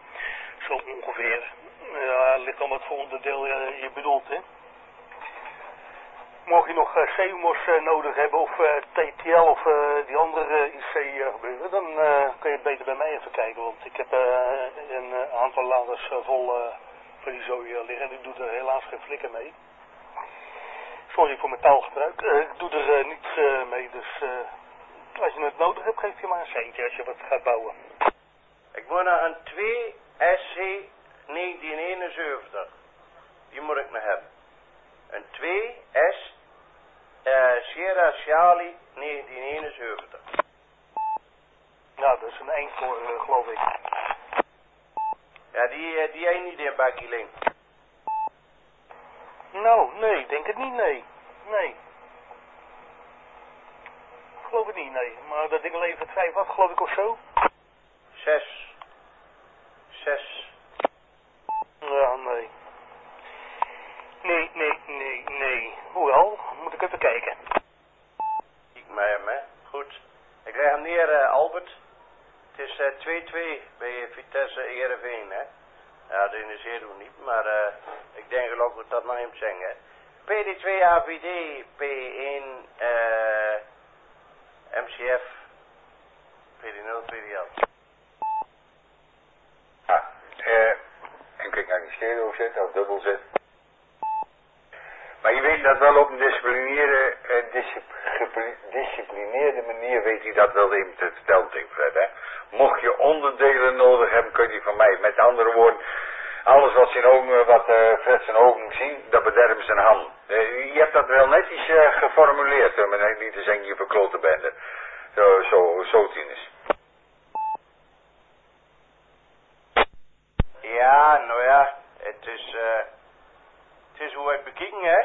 Ja, ligt aan wat voor onderdeel je bedoelt, hè. Mocht je nog CMOS nodig hebben of TTL of die andere IC gebeuren, dan kun je het beter bij mij even kijken, want ik heb een aantal laders vol van die zooi liggen en ik doe er helaas geen flikker mee. Sorry voor mijn taalgebruik, ik doe er niets mee, dus als je het nodig hebt, geef je maar een centje als je wat gaat bouwen. Ik moet naar een 2 SC 1971. Die moet ik nog hebben. Een 2 S Sierra Charlie 1971. Nou, dat is een eindvoor, geloof ik. Ja, die jij niet in Bakkie Link. Nou, nee, denk het niet, nee. Geloof het niet, nee. Maar dat ding levert 5 watt, geloof ik, of zo? 6. Ja, nee. Nee. Hoewel, moet ik even kijken. Kijk maar hem, hè. Goed. Ik krijg hem neer, Albert. Het is 2-2 bij Vitesse Heerenveen, hè. Ja, dat interesseert me niet, maar ik denk geloof ik dat nog hem zeggen, hè. PD2 AVD, P1 MCF, PD0, PDL. En kijk naar die stereo zit of dubbel zit. Maar je weet dat wel op een disciplineerde manier weet hij dat wel even te vertellen tegen Fred, hè. Mocht je onderdelen nodig hebben, kun je die van mij. Met andere woorden, alles wat Fred zijn ogen moet zien, dat bederft zijn hand. Je hebt dat wel netjes geformuleerd, om niet te zeggen je verklote bende. Zo tieners. Ja, nou ja, het is hoe het bekijken, hè.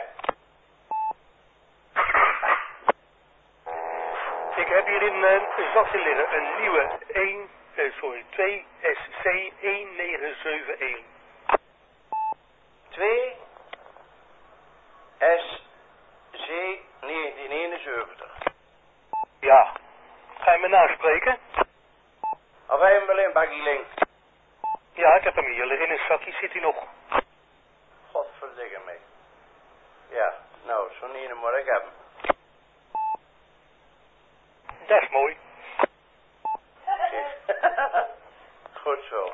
Ik heb hier in een zakje liggen een nieuwe 2 SC 1971. 2 SC 1971. Ja. Ga je me naspreken? Of hij hem wel in, Bagieling? Ja, ik heb hem hier liggen in een zakje, zit hij nog. Godverdikke mij. Ja, nou, zo'n ene moet ik hebben. Dat is mooi. Goed zo.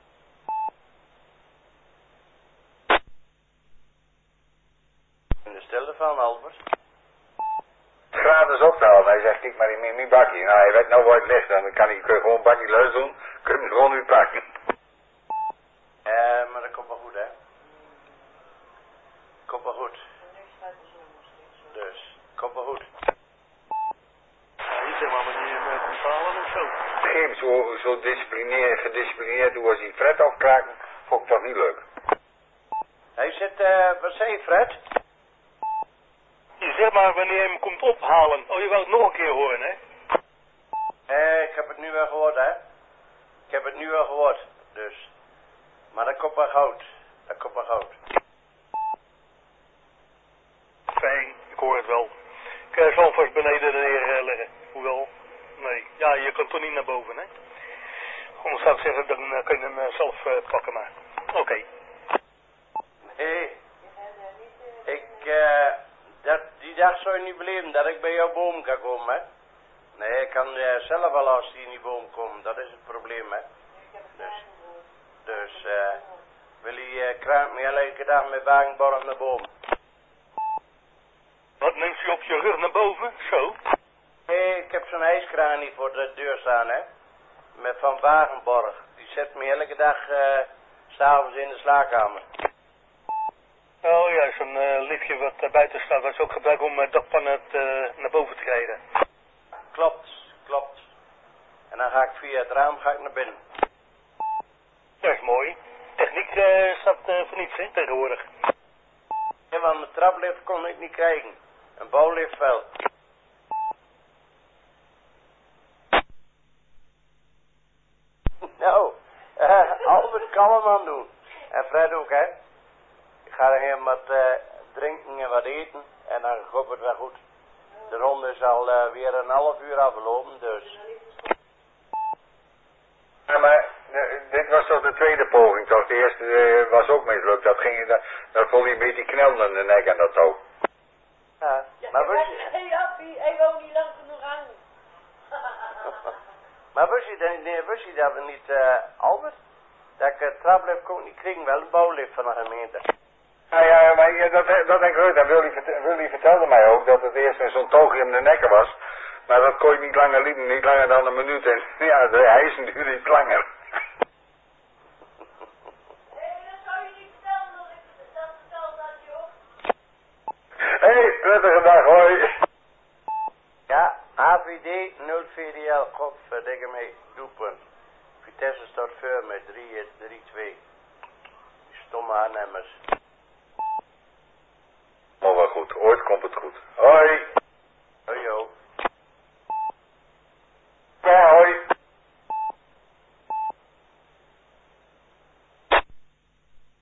In de stilte van Albert. Gratis optellen. Hij zegt, kijk maar in mijn bakje. Nou, hij weet nou waar het ligt. Dan kan ik gewoon een bakje luis doen. Kun je hem gewoon weer pakken. Maar dat komt wel goed, hè? Komt wel goed. Dus, komt wel goed. Niet zeg maar wanneer je hem komt halen of zo. Geen zo gedisciplineerd hoe als hij Fred afkraakt, vond ik toch niet leuk. Hij zit, wat zei je, Fred? Je zegt maar wanneer je hem komt ophalen. Oh, je wou het nog een keer horen, hè? Ik heb het nu wel gehoord, hè? Ik heb het nu wel gehoord, dus. Maar dat komt wel goud. Dat komt wel goud. Fijn, ik hoor het wel. Ik zal vast beneden neerleggen. Hoewel, nee. Ja, je kunt toch niet naar boven, hè? Anders zou ik zeggen, dan kun je hem zelf pakken, maar. Oké. Nee. Die dag zou je niet beleven dat ik bij jouw boom kan komen, hè? Nee, ik kan zelf wel als die in die boom komt. Dat is het probleem, hè? Dus wil je kruipt me elke dag met Wagenborg naar boven. Wat, neemt u op je rug naar boven? Zo? Nee, ik heb zo'n ijskraan niet voor de deur staan, hè? Met Van Wagenborg. Die zet me elke dag s'avonds in de slaapkamer. Oh ja, zo'n liftje wat buiten staat, dat is ook gebruikt om dakpannen naar boven te krijgen. Klopt. En dan ga ik via het raam naar binnen. Dat is mooi. Techniek staat voor niets, hè, tegenwoordig. Ja, want een traplift kon ik niet krijgen. Een bouwlift wel. Nou, Albert kalm aan doen. En Fred ook, hè. Ik ga er even wat drinken en wat eten. En dan gaat het wel goed. De ronde is al weer een half uur afgelopen, dus. Ja, maar dit was toch de tweede poging, toch? De eerste was ook mislukt. Dat kon hij een beetje knelden in de nek en dat ook. Ja, maar wist je... Hij wou niet lang genoeg aan. Maar wist je dat we niet, Albert? Dat ik het traplift kon niet kriegen, wel een bouwlift van de gemeente. Ja, maar dat heb ik gehoord. En Willy vertelde mij ook dat het eerst zo'n toogje in de nekken was. Maar dat kon je niet langer dan een minuut. En ja, hij is natuurlijk iets langer. Hey, prettige dag, hoi. Ja, AVD 0 VDL, godverdikke mij, doelpunt. Vitesse staat voor met 3-2. Stomme aannemers. Oh, wel goed, ooit komt het goed. Hoi.